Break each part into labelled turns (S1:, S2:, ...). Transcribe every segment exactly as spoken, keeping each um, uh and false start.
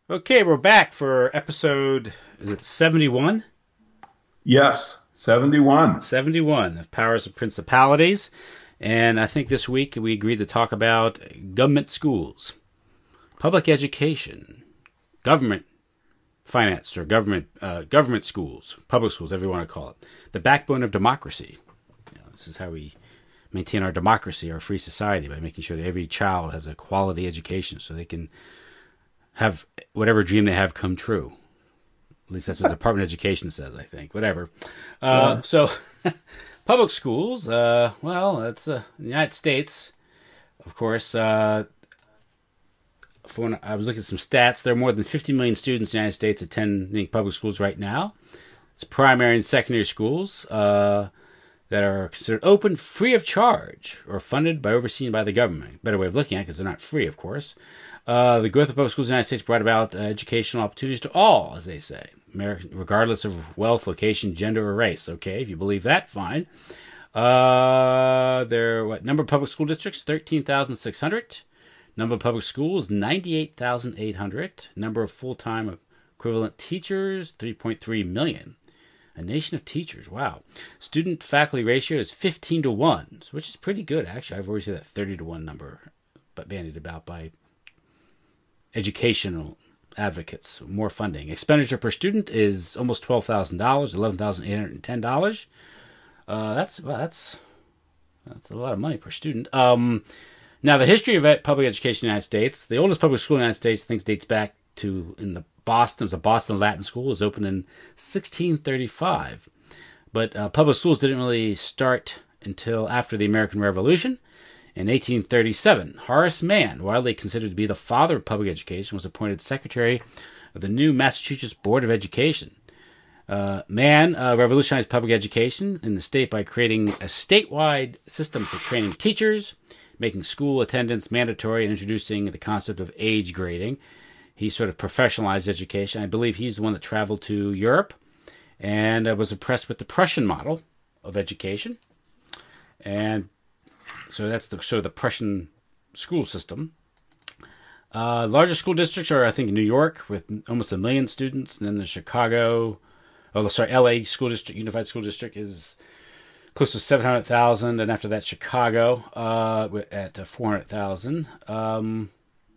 S1: Okay, we're back for episode, is it seventy-one?
S2: Yes, seventy-one.
S1: seventy-one of Powers of Principalities. And I think this week we agreed to talk about government schools, public education, government finance, or government uh, government schools, public schools, whatever you want to call it. The backbone of democracy. You know, this is how we maintain our democracy, our free society, by making sure that every child has a quality education so they can have whatever dream they have come true. At least that's what the Department of Education says, I think. Whatever. Uh,
S2: Yeah.
S1: so, public schools, uh, well, that's uh, in the United States, of course. Uh, for when I was looking at some stats, there are more than fifty million students in the United States attending public schools right now. It's primary and secondary schools uh, that are considered open, free of charge, or funded by overseen by the government. Better way of looking at it, because they're not free, of course. Uh, the growth of public schools in the United States brought about uh, educational opportunities to all, as they say, American, regardless of wealth, location, gender, or race. Okay, if you believe that, fine. Uh, there, what number of public school districts? Thirteen thousand six hundred. Number of public schools? Ninety-eight thousand eight hundred. Number of full-time equivalent teachers? Three point three million. A nation of teachers. Wow. Student-faculty ratio is fifteen to one, which is pretty good, actually. I've always said that thirty to one number, but bandied about by educational advocates. More funding. Expenditure per student is almost twelve thousand dollars, eleven thousand eight hundred ten dollars. Uh, that's well, that's that's a lot of money per student. Um, now, the history of public education in the United States, the oldest public school in the United States, I think dates back to in the Boston. It was a Boston Latin school. It was opened in sixteen thirty-five. But uh, public schools didn't really start until after the American Revolution. In eighteen thirty-seven, Horace Mann, widely considered to be the father of public education, was appointed secretary of the new Massachusetts Board of Education. Uh, Mann uh, revolutionized public education in the state by creating a statewide system for training teachers, making school attendance mandatory, and introducing the concept of age grading. He sort of professionalized education. I believe he's the one that traveled to Europe and uh, was impressed with the Prussian model of education. And so that's the sort of the Prussian school system. Uh, largest school districts are, I think, New York with almost a million students, and then the Chicago, oh, sorry, L A School District, Unified School District is close to seven hundred thousand, and after that, Chicago uh, at uh, four hundred thousand. Um,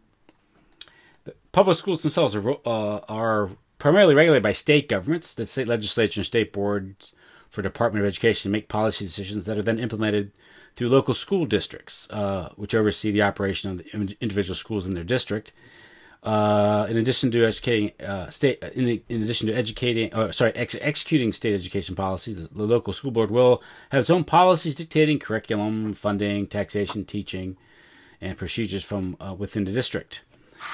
S1: the public schools themselves are, uh, are primarily regulated by state governments. The state legislature and state boards for Department of Education make policy decisions that are then implemented through local school districts, uh, which oversee the operation of the individual schools in their district. Uh, in addition to educating uh, state, in, the, in addition to educating, uh, sorry, ex- executing state education policies, the local school board will have its own policies dictating curriculum, funding, taxation, teaching, and procedures from uh, within the district.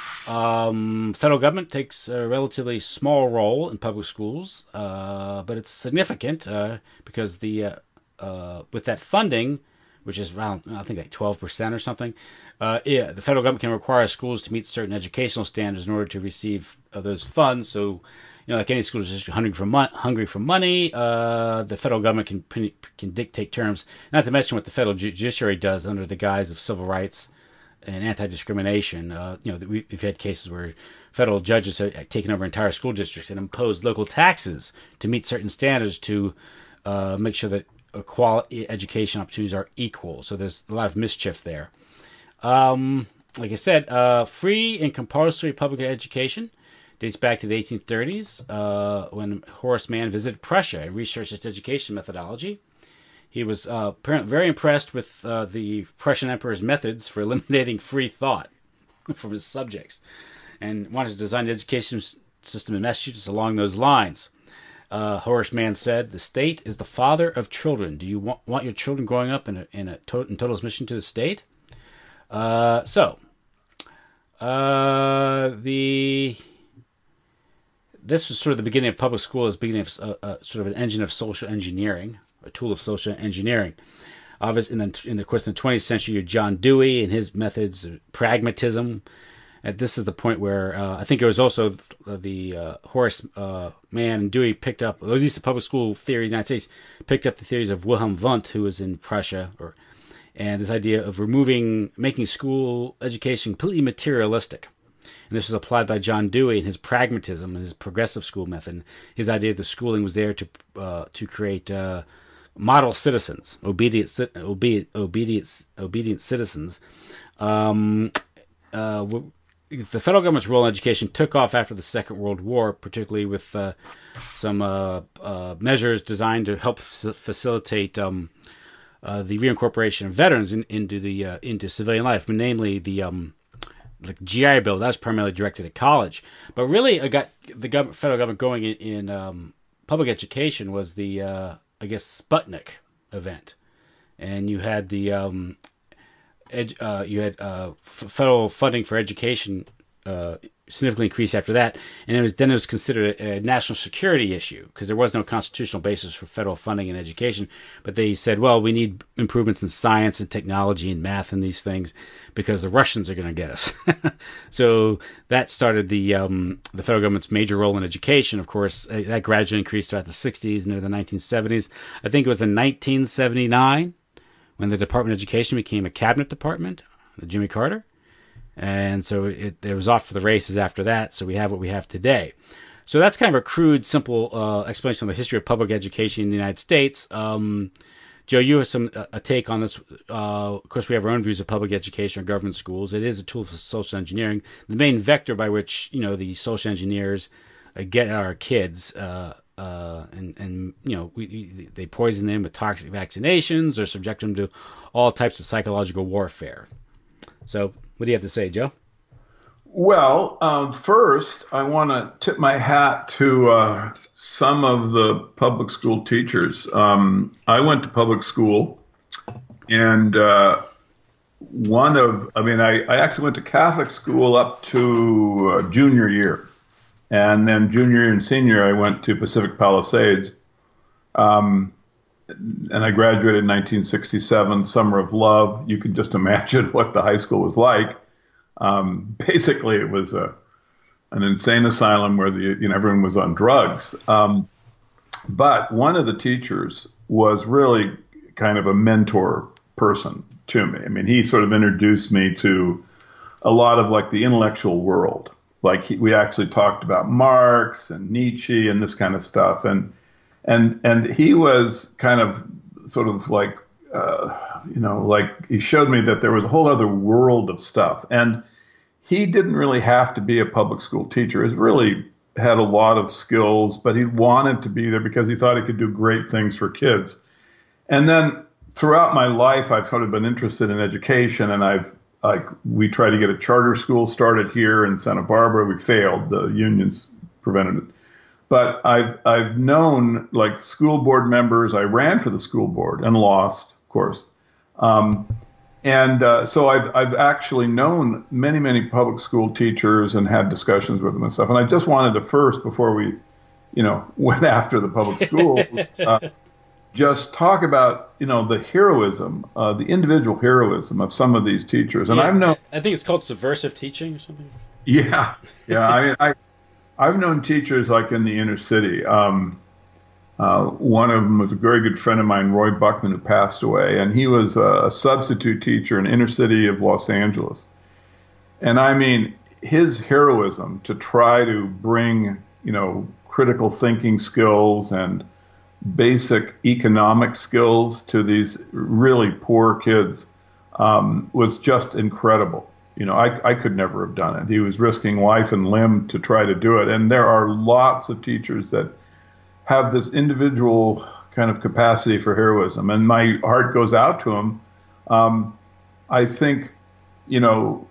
S1: Um, federal government takes a relatively small role in public schools, uh, but it's significant uh, because the uh, uh, with that funding, which is around, I think, like twelve percent or something. Uh, yeah, the federal government can require schools to meet certain educational standards in order to receive uh, those funds. So, you know, like any school is just hungry for, mon- hungry for money, uh, the federal government can can dictate terms, not to mention what the federal judiciary does under the guise of civil rights and anti-discrimination. Uh, you know, we've had cases where federal judges have taken over entire school districts and imposed local taxes to meet certain standards to uh, make sure that quality education opportunities are equal. So there's a lot of mischief there. Um, like I said, uh, free and compulsory public education dates back to the eighteen thirties uh, when Horace Mann visited Prussia and researched its education methodology. He was uh, apparently very impressed with uh, the Prussian emperor's methods for eliminating free thought from his subjects and wanted to design an education system in Massachusetts along those lines. Uh, Horace Mann said, "The state is the father of children. Do you want, want your children growing up in a, in a to- in total submission to the state?" Uh, so, uh, the this was sort of the beginning of public school as beginning of uh, uh, sort of an engine of social engineering, a tool of social engineering. Obviously, in the, in the course of the twentieth century, John Dewey and his methods of pragmatism. And this is the point where uh, I think it was also the uh, Horace uh, Mann and Dewey picked up, or at least the public school theory in the United States, picked up the theories of Wilhelm Wundt, who was in Prussia, or and this idea of removing, making school education completely materialistic. And this was applied by John Dewey and his pragmatism and his progressive school method. His idea that schooling was there to uh, to create uh, model citizens, obedient, obedient, obedient, obedient citizens. Um, uh, the federal government's role in education took off after the Second World War, particularly with uh, some uh, uh, measures designed to help f- facilitate um, uh, the reincorporation of veterans in, into the uh, into civilian life, namely the um, the G I Bill. That was primarily directed at college, but really, it got the government, federal government going in, in um, public education was the uh, I guess Sputnik event, and you had the um, Ed, uh, you had uh, f- federal funding for education uh, significantly increased after that, and it was, then it was considered a, a national security issue because there was no constitutional basis for federal funding in education. But they said, well, we need improvements in science and technology and math and these things because the Russians are going to get us. So that started the um, the federal government's major role in education. Of course, that gradually increased throughout the sixties and into the nineteen seventies. I think it was in nineteen seventy-nine. When the Department of Education became a cabinet department, Jimmy Carter. And so it, it was off for the races after that, so we have what we have today. So that's kind of a crude, simple uh, explanation of the history of public education in the United States. Um, Joe, you have some a take on this. Uh, of course, we have our own views of public education or government schools. It is a tool for social engineering. The main vector by which, you know, the social engineers uh, get at our kids uh Uh, and, and, you know, we, we, they poison them with toxic vaccinations or subject them to all types of psychological warfare. So what do you have to say, Joe?
S2: Well, um, first, I want to tip my hat to uh, some of the public school teachers. Um, I went to public school, and uh, one of, I mean, I, I actually went to Catholic school up to uh, junior year. And then junior year and senior, I went to Pacific Palisades. Um, and I graduated in nineteen sixty-seven, Summer of Love. You can just imagine what the high school was like. Um, basically, it was a, an insane asylum where the, you know, everyone was on drugs. Um, but one of the teachers was really kind of a mentor person to me. I mean, he sort of introduced me to a lot of like the intellectual world. Like he, we actually talked about Marx and Nietzsche and this kind of stuff, and and and he was kind of sort of like uh, you know like he showed me that there was a whole other world of stuff, and he didn't really have to be a public school teacher. He really had a lot of skills, but he wanted to be there because he thought he could do great things for kids. And then throughout my life, I've sort of been interested in education, and I've Like we tried to get a charter school started here in Santa Barbara. We failed. The unions prevented it. But I've I've known like school board members. I ran for the school board and lost, of course. Um, and uh, so I've I've actually known many many public school teachers and had discussions with them and stuff. And I just wanted to first, before we, you know, went after the public schools, uh, just talk about, you know, the heroism, uh, the individual heroism of some of these teachers. And
S1: yeah,
S2: I've known,
S1: I think it's called subversive teaching or something.
S2: Yeah, yeah. I mean, I, I've known teachers like in the inner city. Um, uh, one of them was a very good friend of mine, Roy Buckman, who passed away, and he was a, a substitute teacher in inner city of Los Angeles. And I mean, his heroism to try to bring, you know, critical thinking skills and basic economic skills to these really poor kids um, was just incredible. You know, I, I could never have done it. He was risking life and limb to try to do it. And there are lots of teachers that have this individual kind of capacity for heroism. And my heart goes out to them. Um, I think, you know,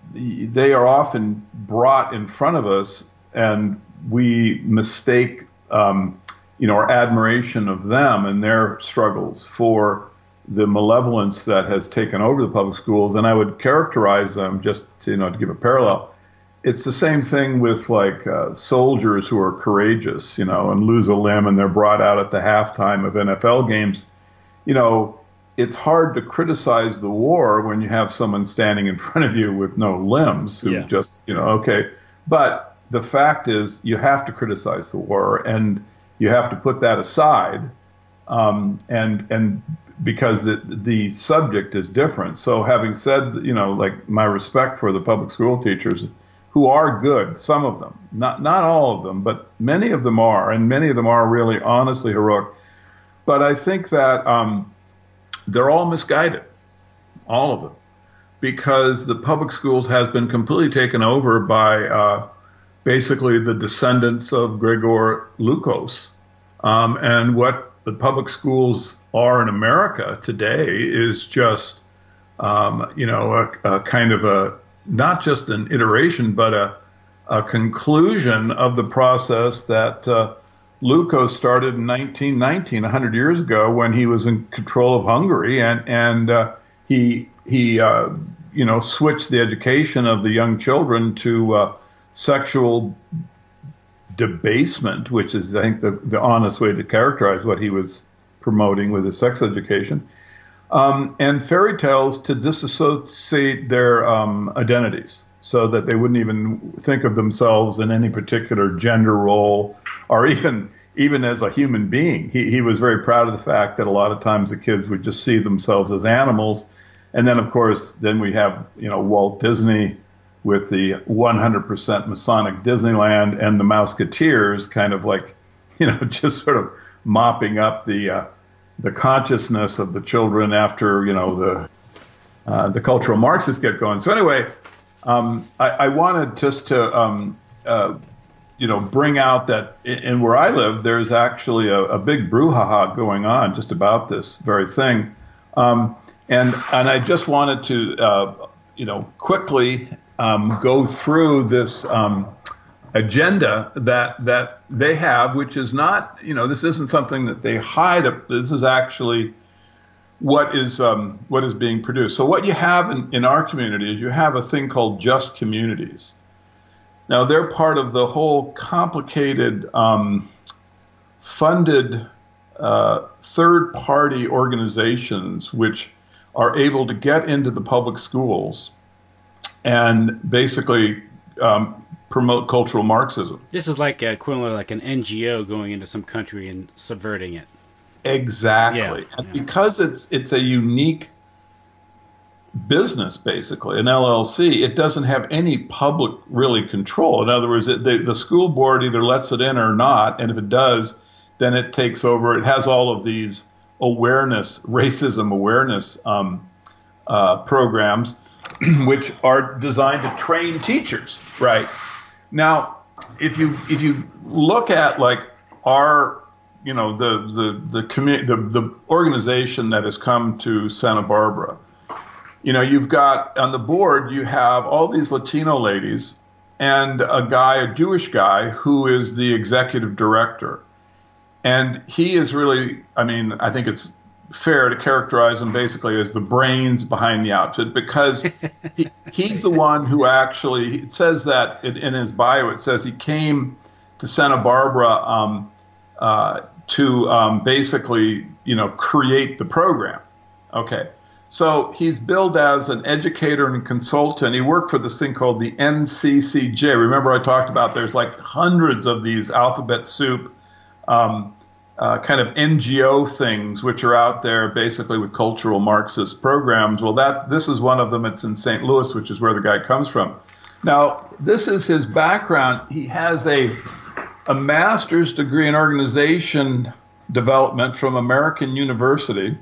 S2: they are often brought in front of us and we mistake um, you know, our admiration of them and their struggles for the malevolence that has taken over the public schools. And I would characterize them, just to, you know, to give a parallel. It's the same thing with like uh, soldiers who are courageous, you know, and lose a limb and they're brought out at the halftime of N F L games. You know, it's hard to criticize the war when you have someone standing in front of you with no limbs who
S1: yeah.
S2: just, you know, okay. But the fact is you have to criticize the war, and you have to put that aside, um, and and because the the subject is different. So having said, you know, like my respect for the public school teachers, who are good, some of them, not not all of them, but many of them are, and many of them are really honestly heroic. But I think that um, they're all misguided, all of them, because the public schools has been completely taken over by uh, basically the descendants of Gregor Lukos. Um, and what the public schools are in America today is just, um, you know, a, a kind of a, not just an iteration, but a, a conclusion of the process that uh, Lukos started in nineteen nineteen, one hundred years ago, when he was in control of Hungary, and and uh, he he uh, you know switched the education of the young children to uh, sexual debasement, which is, I think, the, the honest way to characterize what he was promoting with his sex education. Um, and fairy tales to disassociate their um, identities so that they wouldn't even think of themselves in any particular gender role or even even as a human being. He, he was very proud of the fact that a lot of times the kids would just see themselves as animals. And then, of course, then we have, you know, Walt Disney with the one hundred percent Masonic Disneyland and the Mouseketeers kind of like, you know, just sort of mopping up the uh, the consciousness of the children after, you know, the uh, the cultural Marxists get going. So anyway, um, I, I wanted just to, um, uh, you know, bring out that in, in where I live, there's actually a, a big brouhaha going on just about this very thing. Um, and and I just wanted to, uh, you know, quickly um, go through this um, agenda that that they have, which is not, you know, this isn't something that they hide. This is actually what is um, what is being produced. So what you have in, in our community is you have a thing called Just Communities. Now, they're part of the whole complicated um, funded uh, third-party organizations which are able to get into the public schools and basically um, promote cultural Marxism.
S1: This is like a equivalent of like an N G O going into some country and subverting it.
S2: Exactly.
S1: Yeah,
S2: and
S1: yeah.
S2: because it's it's a unique business, basically, an L L C, it doesn't have any public, really, control. In other words, it, the, the school board either lets it in or not, and if it does, then it takes over. It has all of these awareness, racism awareness um, uh, programs, which are designed to train teachers, right? Now, if you if you look at like our, you know, the the the commu- the, the organization that has come to Santa Barbara, you know, you've got on the board, you have all these Latino ladies and a guy, a Jewish guy, who is the executive director. And he is really, I mean, I think it's fair to characterize him basically as the brains behind the outfit, because he, he's the one who actually, it says that in, in his bio, it says he came to Santa Barbara um, uh, to um, basically, you know, create the program. Okay. So he's billed as an educator and consultant. He worked for this thing called the N C C J. Remember I talked about there's like hundreds of these alphabet soup um, uh, kind of N G O things which are out there basically with cultural Marxist programs. Well, that this is one of them. It's in Saint Louis, which is where the guy comes from. Now, this is his background. He has a, a master's degree in organization development from American University.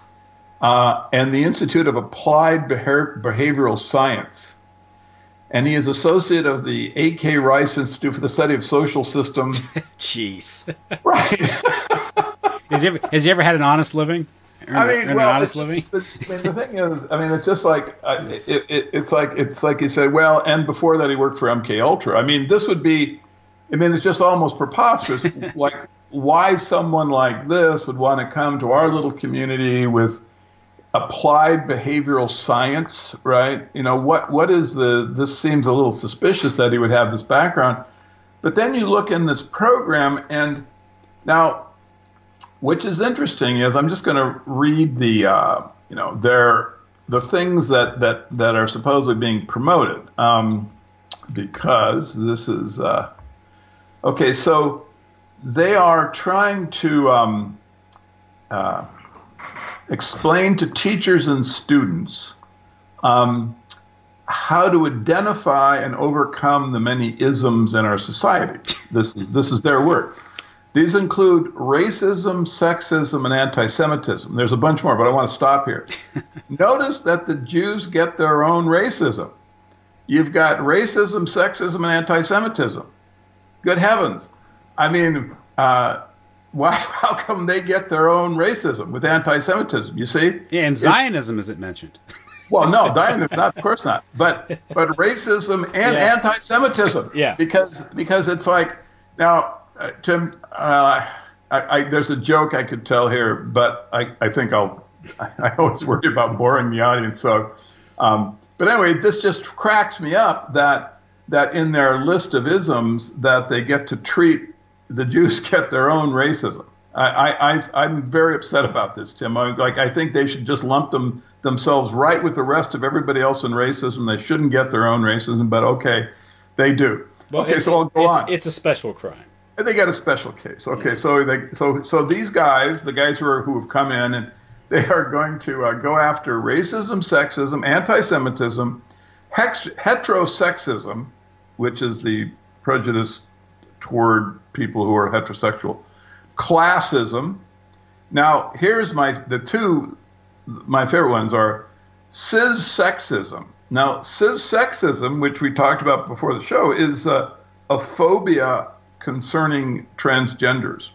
S2: Uh, and the Institute of Applied Behavior- Behavioral Science. And he is associate of the A K Rice Institute for the Study of Social Systems.
S1: Jeez.
S2: Right.
S1: has, he ever, has he ever had an honest living? Earned,
S2: I mean,
S1: earned
S2: well,
S1: an honest
S2: it's,
S1: living?
S2: it's, I mean, the thing is, I mean, it's just like, uh, it, it, it's like, it's like you said, well, and before that he worked for M K Ultra. I mean, this would be, I mean, it's just almost preposterous. Like, why someone like this would want to come to our little community with applied behavioral science, right? You know, what what is the, this seems a little suspicious that he would have this background. But then you look in this program, and now, which is interesting is, I'm just going to read the, uh, you know, their, the things that, that, that are supposedly being promoted, um, because this is, uh, okay, so they are trying to, um, uh, explain to teachers and students um, how to identify and overcome the many isms in our society. This is this is their word. These include racism, sexism, and anti-Semitism. There's a bunch more, but I want to stop here. Notice that the Jews get their own racism. You've got racism, sexism, and anti-Semitism. Good heavens. I mean, uh, why? How come they get their own racism with anti-Semitism? You see?
S1: Yeah, and Zionism isn't mentioned.
S2: Well, no, Zionism, not, of course not. But but racism and
S1: Yeah.
S2: anti-Semitism.
S1: Yeah.
S2: Because because it's like now. Uh, Tim, uh, I, I, there's a joke I could tell here, but I, I think I'll. I, I always worry about boring the audience. So, um, but anyway, this just cracks me up that that in their list of isms that they get to treat the Jews get their own racism. I, I, I I'm very upset about this, Tim. I, like I think they should just lump them themselves right with the rest of everybody else in racism. They shouldn't get their own racism, but okay, they do.
S1: Well,
S2: okay,
S1: it,
S2: so I'll go
S1: it's,
S2: on.
S1: It's a special crime.
S2: They got a special case. Okay, so they, so so these guys, the guys who are who have come in, and they are going to uh, go after racism, sexism, anti-Semitism, hex, heterosexism, which is the prejudice toward people who are heterosexual, classism. Now, here's my the two my favorite ones are cis-sexism. Now, cis-sexism, which we talked about before the show, is uh, a phobia concerning transgenders.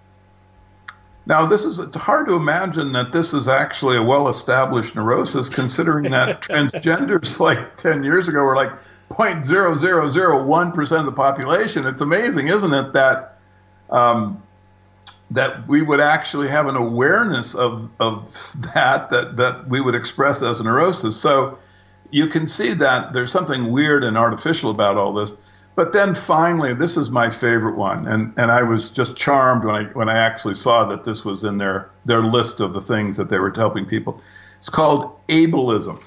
S2: Now, this is it's hard to imagine that this is actually a well-established neurosis, considering that transgenders like ten years ago were like zero point zero zero zero one percent of the population. It's amazing, isn't it, that um, that we would actually have an awareness of of that, that that we would express as a neurosis. So you can see that there's something weird and artificial about all this. But then finally, this is my favorite one, and, and I was just charmed when I when I actually saw that this was in their, their list of the things that they were helping people. It's called ableism.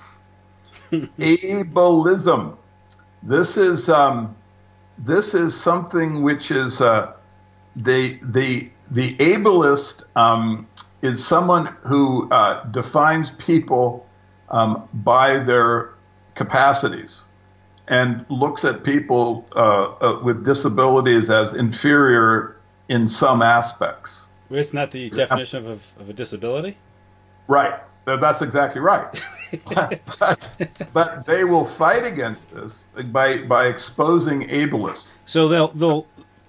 S2: Ableism. This is um, this is something which is uh, the the the ableist um, is someone who uh, defines people um, by their capacities, and looks at people uh, uh, with disabilities as inferior in some aspects.
S1: Well, isn't that the definition of a, of a disability?
S2: Right. That's exactly right. but, but they will fight against this by by exposing ableists.
S1: So they'll they'll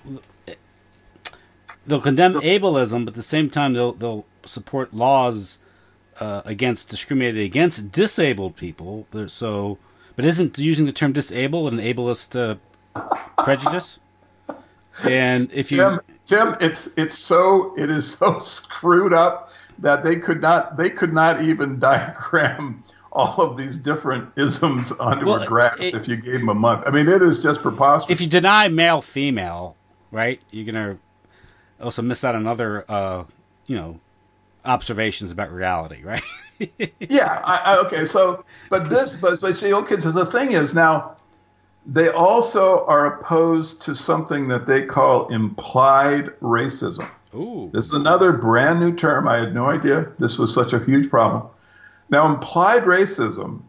S1: they'll condemn ableism, but at the same time they'll they'll support laws uh, against discriminating against disabled people. So. But isn't using the term disabled an ableist uh, prejudice? And if you
S2: Tim, Tim, it's it's so it is so screwed up that they could not they could not even diagram all of these different isms onto
S1: well,
S2: a graph
S1: it,
S2: if you gave them a month. I mean, it is just preposterous.
S1: If you deny male female, right, you're gonna also miss out on other uh, you know observations about reality, right?
S2: yeah. I, I, okay. So, but this, but, but see, okay. So the thing is now, they also are opposed to something that they call implied racism.
S1: Ooh.
S2: This is another brand new term. I had no idea this was such a huge problem. Now, implied racism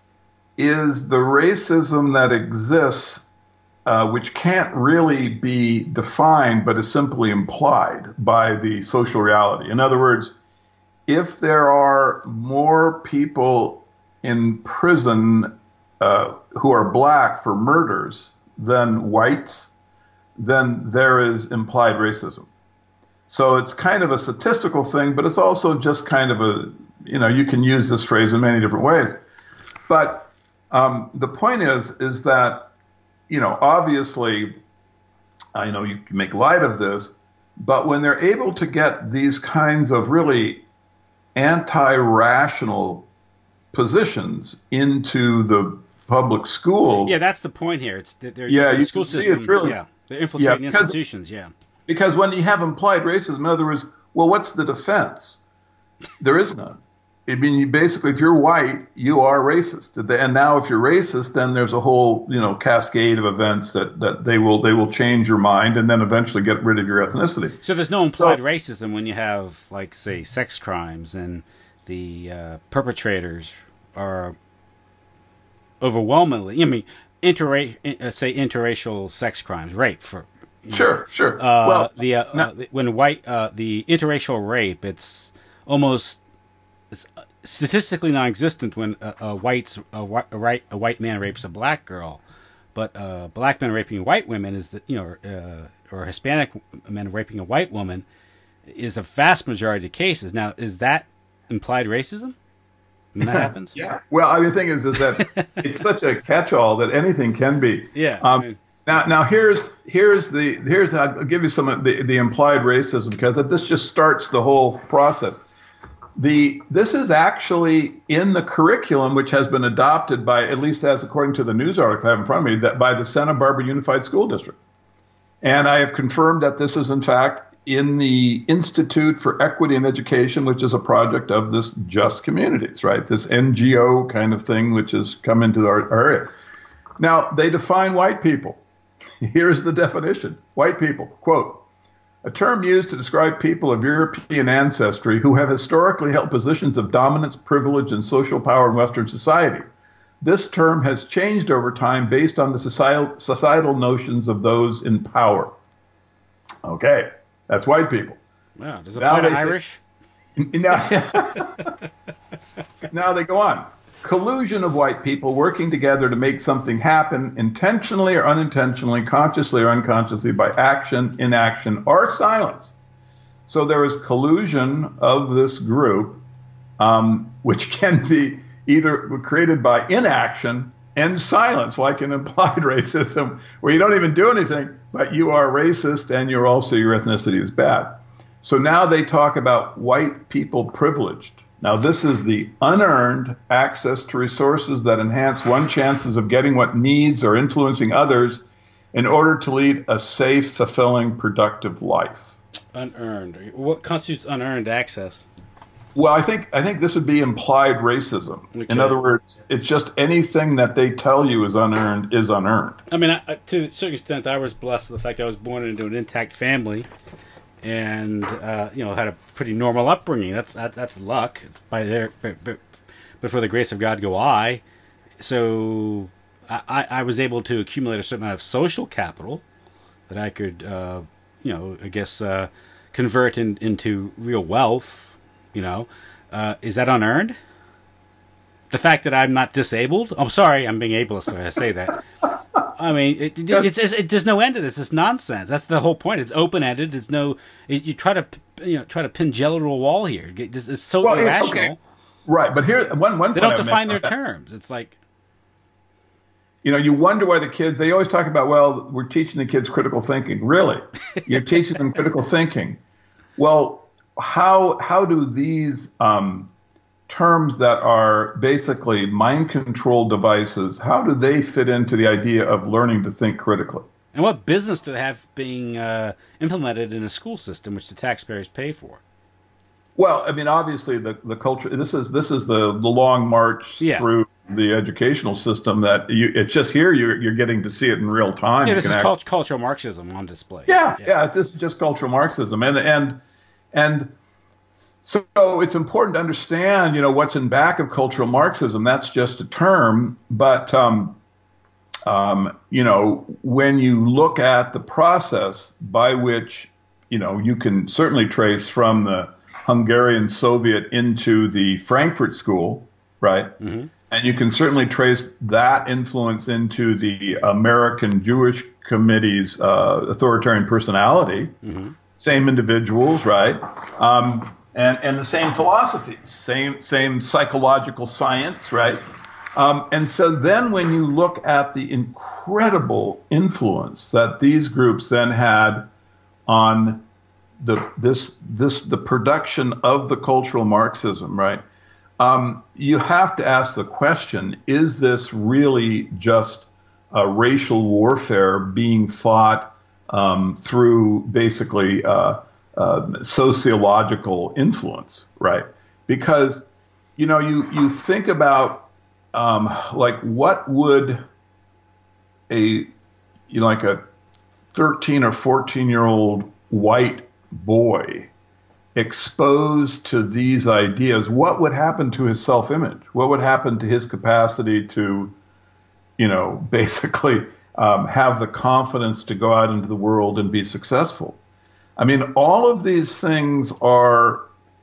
S2: is the racism that exists, uh, which can't really be defined, but is simply implied by the social reality. In other words, if there are more people in prison uh, who are black for murders than whites, then there is implied racism. So it's kind of a statistical thing, but it's also just kind of a, you know, you can use this phrase in many different ways. But um, the point is, is that, you know, obviously, I know you can make light of this, but when they're able to get these kinds of really anti-rational positions into the public schools.
S1: Yeah, that's the point here. It's they're
S2: yeah,
S1: the
S2: you
S1: school
S2: can see
S1: system,
S2: it's really
S1: yeah, they're infiltrating
S2: yeah, because,
S1: institutions. Yeah,
S2: because when you have implied racism, in other words, well, what's the defense? There is none. I mean, you basically, if you're white, you are racist. And now, if you're racist, then there's a whole, you know, cascade of events that, that they will they will change your mind and then eventually get rid of your ethnicity.
S1: So there's no implied
S2: so,
S1: racism when you have, like, say, sex crimes and the uh, perpetrators are overwhelmingly. I mean, interra- uh, say interracial sex crimes, rape for.
S2: Sure, know, sure.
S1: Uh,
S2: well,
S1: the, uh,
S2: now,
S1: uh, the when white uh, the interracial rape, it's almost it's statistically non-existent when a, a white's a, white a, right, a white man rapes a black girl, but a black man raping white women is the you know uh, or Hispanic men raping a white woman is the vast majority of cases. Now, is that implied racism when that happens?
S2: Yeah. Well, I mean, the thing is, is that it's such a catch-all that anything can be.
S1: Yeah.
S2: Um,
S1: I mean,
S2: now, now here's here's the here's I'll give you some of the, the implied racism because this just starts the whole process. The this is actually in the curriculum, which has been adopted by, at least as according to the news article I have in front of me, that by the Santa Barbara Unified School District. And I have confirmed that this is, in fact, in the Institute for Equity in Education, which is a project of this Just Communities, right? This N G O kind of thing, which has come into our, our area. Now, they define white people. Here's the definition. White people, quote, a term used to describe people of European ancestry who have historically held positions of dominance, privilege, and social power in Western society. This term has changed over time based on the societal, societal notions of those in power. Okay, that's white people.
S1: Wow, does it apply to Irish?
S2: Say, now, now they go on. Collusion of white people working together to make something happen intentionally or unintentionally, consciously or unconsciously, by action, inaction, or silence. So there is collusion of this group, um, which can be either created by inaction and silence, like in implied racism, where you don't even do anything, but you are racist and you're also, your ethnicity is bad. So now they talk about white people privileged. Now, this is the unearned access to resources that enhance one's chances of getting what needs or influencing others in order to lead a safe, fulfilling, productive life.
S1: Unearned. What constitutes unearned access?
S2: Well, I think I think this would be implied racism. Okay. In other words, it's just anything that they tell you is unearned is unearned.
S1: I mean, I, to a certain extent, I was blessed with the fact I was born into an intact family. And uh, you know, had a pretty normal upbringing. That's that, that's luck. It's by their, but, but, but for the grace of God, go I. So I, I was able to accumulate a certain amount of social capital that I could, uh, you know, I guess uh, convert in, into real wealth. You know, uh, is that unearned? The fact that I'm not disabled. I'm sorry, I'm being ableist when I say that. I mean, it, it, it's, it's, it, there's no end to this. It's nonsense. That's the whole point. It's open ended. There's no. It, you try to, you know, try to pin jello to a wall here. It's, it's so well, irrational. Okay.
S2: Right, but here one one.
S1: They don't define their terms. It's like,
S2: you know, you wonder why the kids. They always talk about, well, we're teaching the kids critical thinking. Really, you're teaching them critical thinking. Well, how how do these um, terms that are basically mind control devices, how do they fit into the idea of learning to think critically?
S1: And what business do they have being uh, implemented in a school system which the taxpayers pay for?
S2: Well, I mean, obviously the, the culture, this is this is the, the long march yeah. through the educational system that you, it's just here you're, you're getting to see it in real time.
S1: Yeah, this is act- cultural Marxism on display.
S2: Yeah, yeah, yeah, this is just cultural Marxism. And, and, and, So it's important to understand, you know, what's in back of cultural Marxism. That's just a term. But, um, um, you know, when you look at the process by which, you know, you can certainly trace from the Hungarian Soviet into the Frankfurt School, right? Mm-hmm. And you can certainly trace that influence into the American Jewish Committee's uh, authoritarian personality. Mm-hmm. Same individuals, right? Um, And, and the same philosophies, same same psychological science, right? Um, and so then when you look at the incredible influence that these groups then had on the this this the production of the cultural Marxism, right? Um, you have to ask the question: is this really just a racial warfare being fought um, through basically? Uh, Uh, sociological influence, right? Because, you know, you, you think about, um, like, what would a, you know, like a thirteen or fourteen year old white boy exposed to these ideas, what would happen to his self-image? What would happen to his capacity to, you know, basically um, have the confidence to go out into the world and be successful. I mean, all of these things are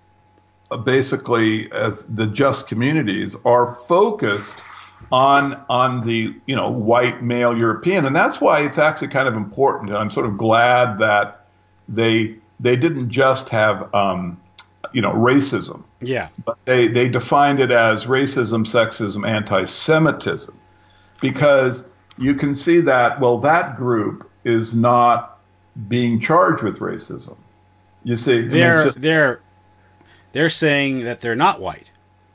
S2: basically, as the just communities, are focused on on the, you know, white male European. And that's why it's actually kind of important. And I'm sort of glad that they they didn't just have, um, you know, racism.
S1: Yeah.
S2: But they, they defined it as racism, sexism, anti-Semitism. Because you can see that, well, that group is not being charged with racism. You see,
S1: they're,
S2: I mean, just,
S1: they're, they're saying that they're not white.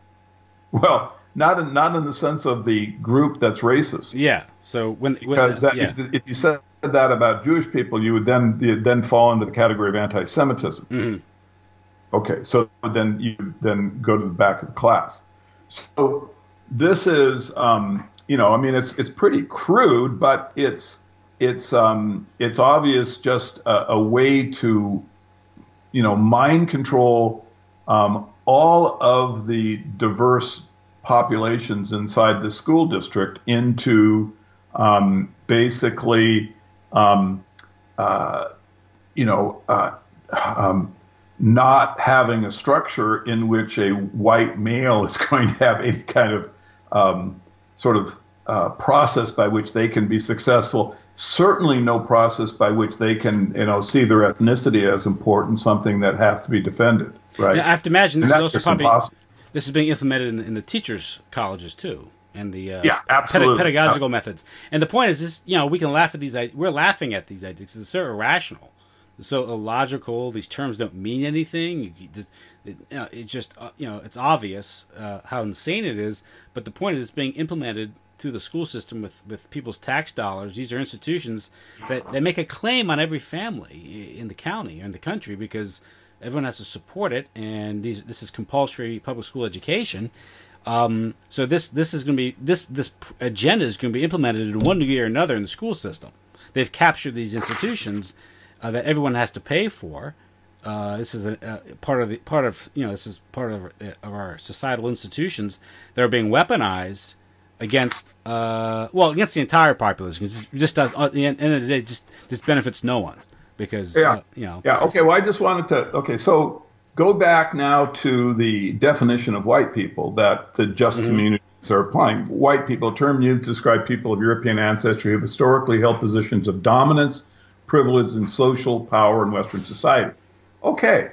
S2: Well, not in, not in the sense of the group that's racist.
S1: Yeah. So when
S2: because
S1: when,
S2: that,
S1: yeah.
S2: if, if you said that about Jewish people, you would then you'd then fall into the category of anti-Semitism.
S1: Mm-hmm.
S2: Okay, so then you then go to the back of the class. So this is, um, you know, I mean, it's it's pretty crude, but it's it's um, it's obvious just a, a way to, you know, mind control um, all of the diverse populations inside the school district into um, basically, um, uh, you know, uh, um, not having a structure in which a white male is going to have any kind of um, sort of uh, process by which they can be successful. Certainly no process by which they can, you know, see their ethnicity as important, something that has to be defended, right?
S1: Yeah, I have to imagine this
S2: And
S1: is also
S2: that's
S1: probably
S2: impossible.
S1: this is being implemented in the, in the teachers' colleges too, and the uh,
S2: Yeah, absolutely.
S1: ped- pedagogical methods. And the point is, this, you know, we can laugh at these. We're laughing at these ideas because they're so irrational, they're so illogical. These terms don't mean anything. You, you just, it, you know, it's just uh, you know, it's obvious uh, how insane it is. But the point is, it's being implemented through the school system with, with people's tax dollars. These are institutions that they make a claim on every family in the county or in the country because everyone has to support it, and these, this is compulsory public school education. Um, so this this is going to be this this agenda is going to be implemented in one way or another in the school system. They've captured these institutions uh, that everyone has to pay for. Uh, this is a, a part of the part of you know this is part of, of our societal institutions that are being weaponized against uh, well against the entire population. It just does at the end, end of the day, just this benefits no one. Because,
S2: yeah.
S1: uh, you know.
S2: Yeah, okay, well, I just wanted to, okay, so go back now to the definition of white people that the just mm-hmm. communities are applying. White people, a term used to describe people of European ancestry who have historically held positions of dominance, privilege, and social power in Western society. Okay,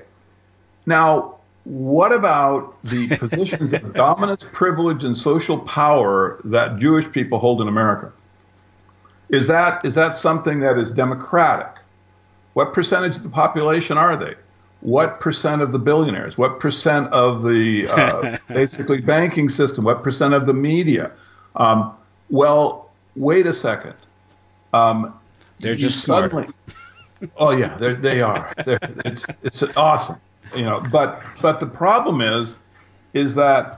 S2: now, what about the positions of dominance, privilege, and social power that Jewish people hold in America? Is that is that something that is democratic? What percentage of the population are they? What percent of the billionaires? What percent of the uh, basically banking system? What percent of the media? Um, well, wait a second. Um,
S1: They're just suddenly,
S2: smart. Oh yeah, they are. They're, it's it's awesome, you know. But but the problem is, is that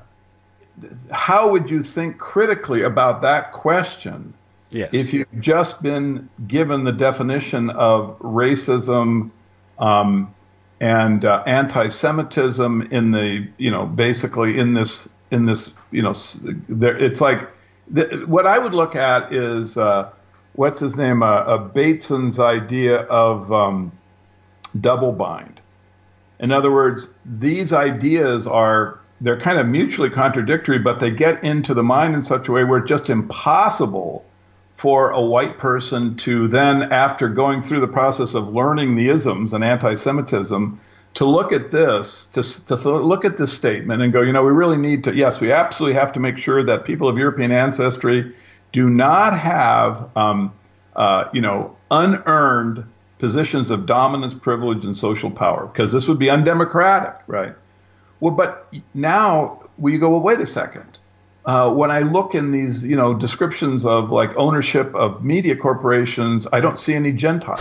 S2: how would you think critically about that question?
S1: Yes.
S2: If you've just been given the definition of racism um, and uh, anti-Semitism in the, you know, basically in this, in this, you know, there, it's like th- what I would look at is uh, what's his name, uh, uh, Bateson's idea of um, double bind. In other words, these ideas are they're kind of mutually contradictory, but they get into the mind in such a way where it's just impossible for a white person to then, after going through the process of learning the isms and anti-Semitism, to look at this, to, to th- look at this statement and go, you know, we really need to, yes, we absolutely have to make sure that people of European ancestry do not have, um, uh, you know, unearned positions of dominance, privilege, and social power, because this would be undemocratic, right? Well, but now we go, well, wait a second. Uh, when I look in these, you know, descriptions of like ownership of media corporations, I don't see any Gentiles.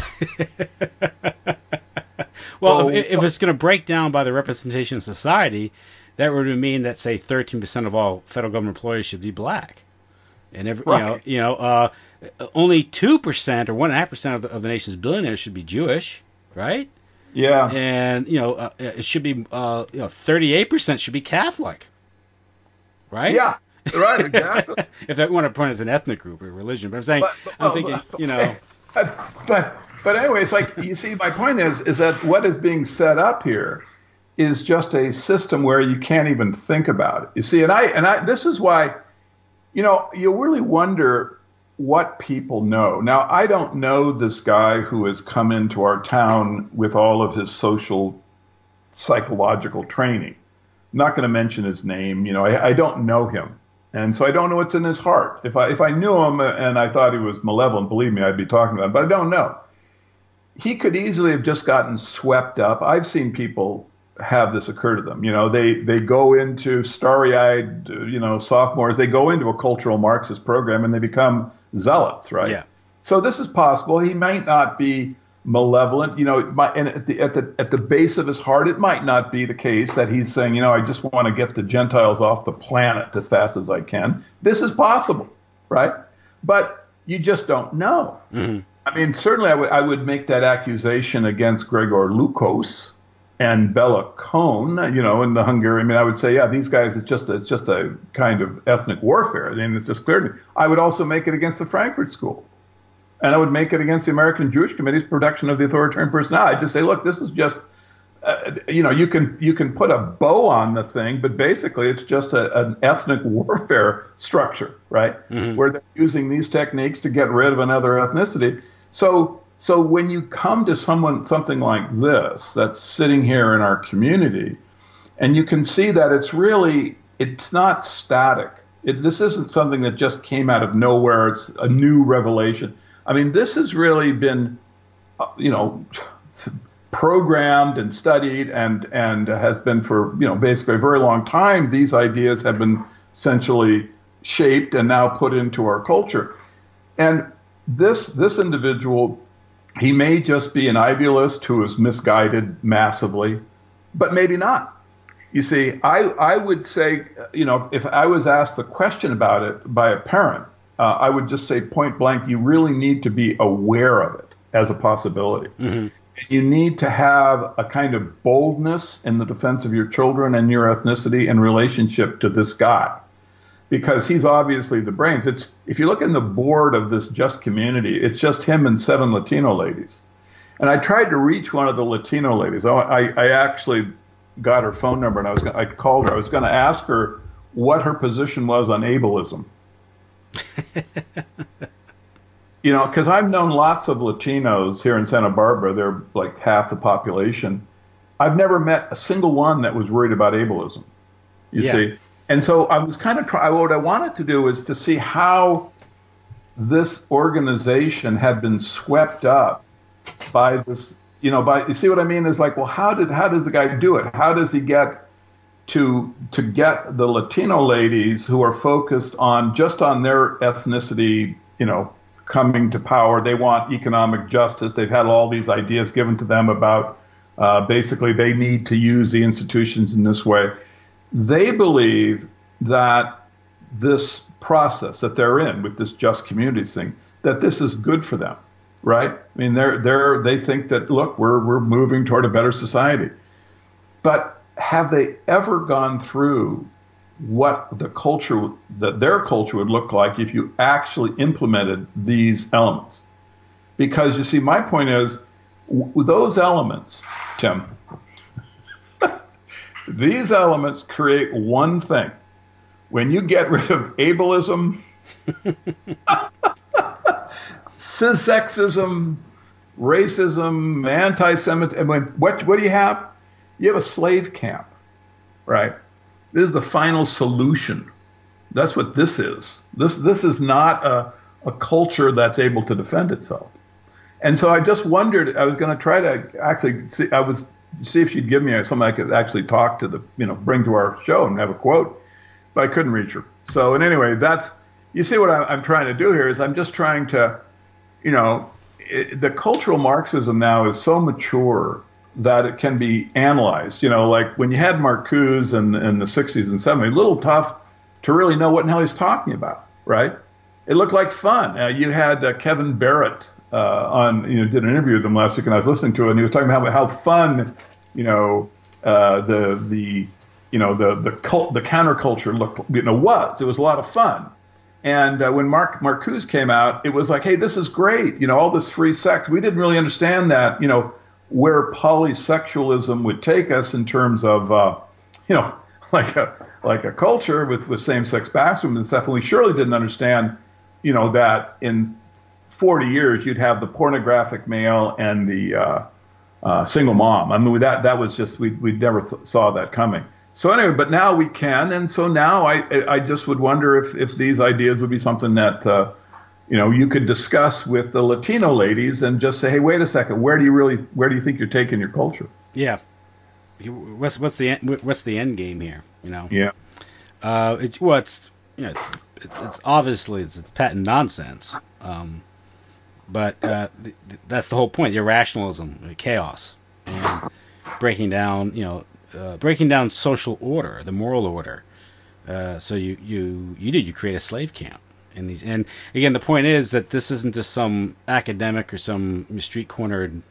S1: Well,
S2: so,
S1: if, if it's going to break down by the representation of society, that would mean that, say, thirteen percent of all federal government employees should be black, and every,
S2: right.
S1: you know, you know, uh, only two percent or one and a half percent of the, of the nation's billionaires should be Jewish, right?
S2: Yeah,
S1: and you know, uh, it should be, uh, you know, thirty-eight percent should be Catholic, right?
S2: Yeah. Right, exactly.
S1: If they want to point as an ethnic group or religion, but I'm saying,
S2: But, but,
S1: I'm
S2: well,
S1: thinking,
S2: but,
S1: you know,
S2: but, but, but anyway, it's like, you see, my point is, is that what is being set up here is just a system where you can't even think about it. You see, and I, and I, this is why, you know, you really wonder what people know. Now, I don't know this guy who has come into our town with all of his social psychological training. I'm not going to mention his name. You know, I, I don't know him. And so I don't know what's in his heart. If I, if I knew him and I thought he was malevolent, believe me, I'd be talking about him, but I don't know. He could easily have just gotten swept up. I've seen people have this occur to them. You know, they, they go into starry-eyed, you know, sophomores, they go into a cultural Marxist program and they become zealots, right?
S1: Yeah.
S2: So this is possible. He might not be malevolent, you know, it might, and at the, at the at the base of his heart, it might not be the case that he's saying, you know, I just want to get the Gentiles off the planet as fast as I can. This is possible, right? But you just don't know. Mm-hmm. I mean, certainly I would I would make that accusation against Gregor Lukos and Bela Kun, you know, in the Hungarian. I mean, I would say, yeah, these guys, it's just a, it's just a kind of ethnic warfare. I mean, it's just clear to me. I would also make it against the Frankfurt School. And I would make it against the American Jewish Committee's production of the authoritarian personality. I'd just say, look, this is just, uh, you know, you can you can put a bow on the thing, but basically it's just a, an ethnic warfare structure, right? Mm-hmm. Where they're using these techniques to get rid of another ethnicity. So so when you come to someone something like this that's sitting here in our community, and you can see that it's really, it's not static. It, this isn't something that just came out of nowhere. It's a new revelation. I mean, this has really been, uh, you know, programmed and studied and and has been for, you know, basically a very long time. These ideas have been essentially shaped and now put into our culture. And this this individual, he may just be an idealist who is misguided massively, but maybe not. You see, I, I would say, you know, if I was asked the question about it by a parent, Uh, I would just say point blank, you really need to be aware of it as a possibility. Mm-hmm. You need to have a kind of boldness in the defense of your children and your ethnicity in relationship to this guy, because he's obviously the brains. It's, if you look in the board of this Just community, it's just him and seven Latino ladies. And I tried to reach one of the Latino ladies. I, I actually got her phone number and I was gonna, I called her. I was going to ask her what her position was on ableism. You know, because I've known lots of Latinos here in Santa Barbara. They're like half the population. I've never met a single one that was worried about ableism, you yeah. see. And so I was kind of trying, what I wanted to do was to see how this organization had been swept up by this, you know, by, you see what I mean? Is like, well, how did, how does the guy do it? How does he get to to get the Latino ladies who are focused on just on their ethnicity, you know, coming to power? They want economic justice. They've had all these ideas given to them about uh, basically they need to use the institutions in this way. They believe that this process that they're in with this Just Communities thing, that this is good for them, right? I mean, they're they're they think that, look, we're we're moving toward a better society. But have they ever gone through what the culture, that their culture would look like if you actually implemented these elements? Because you see, my point is, w- those elements, Tim, these elements create one thing. When you get rid of ableism, cissexism, racism, anti-Semitism, what, what do you have? You have a slave camp, right? This is the final solution. That's what this is. This this is not a, a culture that's able to defend itself. And so I just wondered, I was going to try to actually see, I was see if she'd give me something I could actually talk to the, you know, bring to our show and have a quote, but I couldn't reach her. So, and anyway, that's, you see what I'm, I'm trying to do here is I'm just trying to, you know, it, the cultural Marxism now is so mature that it can be analyzed. You know, like when you had Marcuse in, in the sixties and seventies, a little tough to really know what the hell he's talking about, right? It looked like fun. Uh, you had uh, Kevin Barrett uh, on, you know, did an interview with him last week, and I was listening to it, and he was talking about how, how fun, you know, uh, the the you know, the the cult, the counterculture looked, you know, was. It was a lot of fun. And uh, when Mark Marcuse came out, it was like, hey, this is great. You know, all this free sex. We didn't really understand that, you know, where polysexualism would take us in terms of, uh, you know, like a like a culture with, with same-sex bathrooms and stuff. And we surely didn't understand, you know, that in forty years you'd have the pornographic male and the uh, uh, single mom. I mean, that that was just, we we never th- saw that coming. So anyway, but now we can, and so now I I just would wonder if if these ideas would be something that uh, you know you could discuss with the Latino ladies and just say, hey, wait a second, where do you really where do you think you're taking your culture?
S1: Yeah, what's what's the what's the end game here? You know?
S2: Yeah.
S1: Uh, it's well, it's you know, it's it's, it's obviously it's, it's patent nonsense. Um, but uh, th- th- that's the whole point: irrationalism, chaos, and breaking down, you know. Uh, breaking down social order, the moral order. Uh, so you, you you do you create a slave camp in these. And again, the point is that this isn't just some academic or some street cornered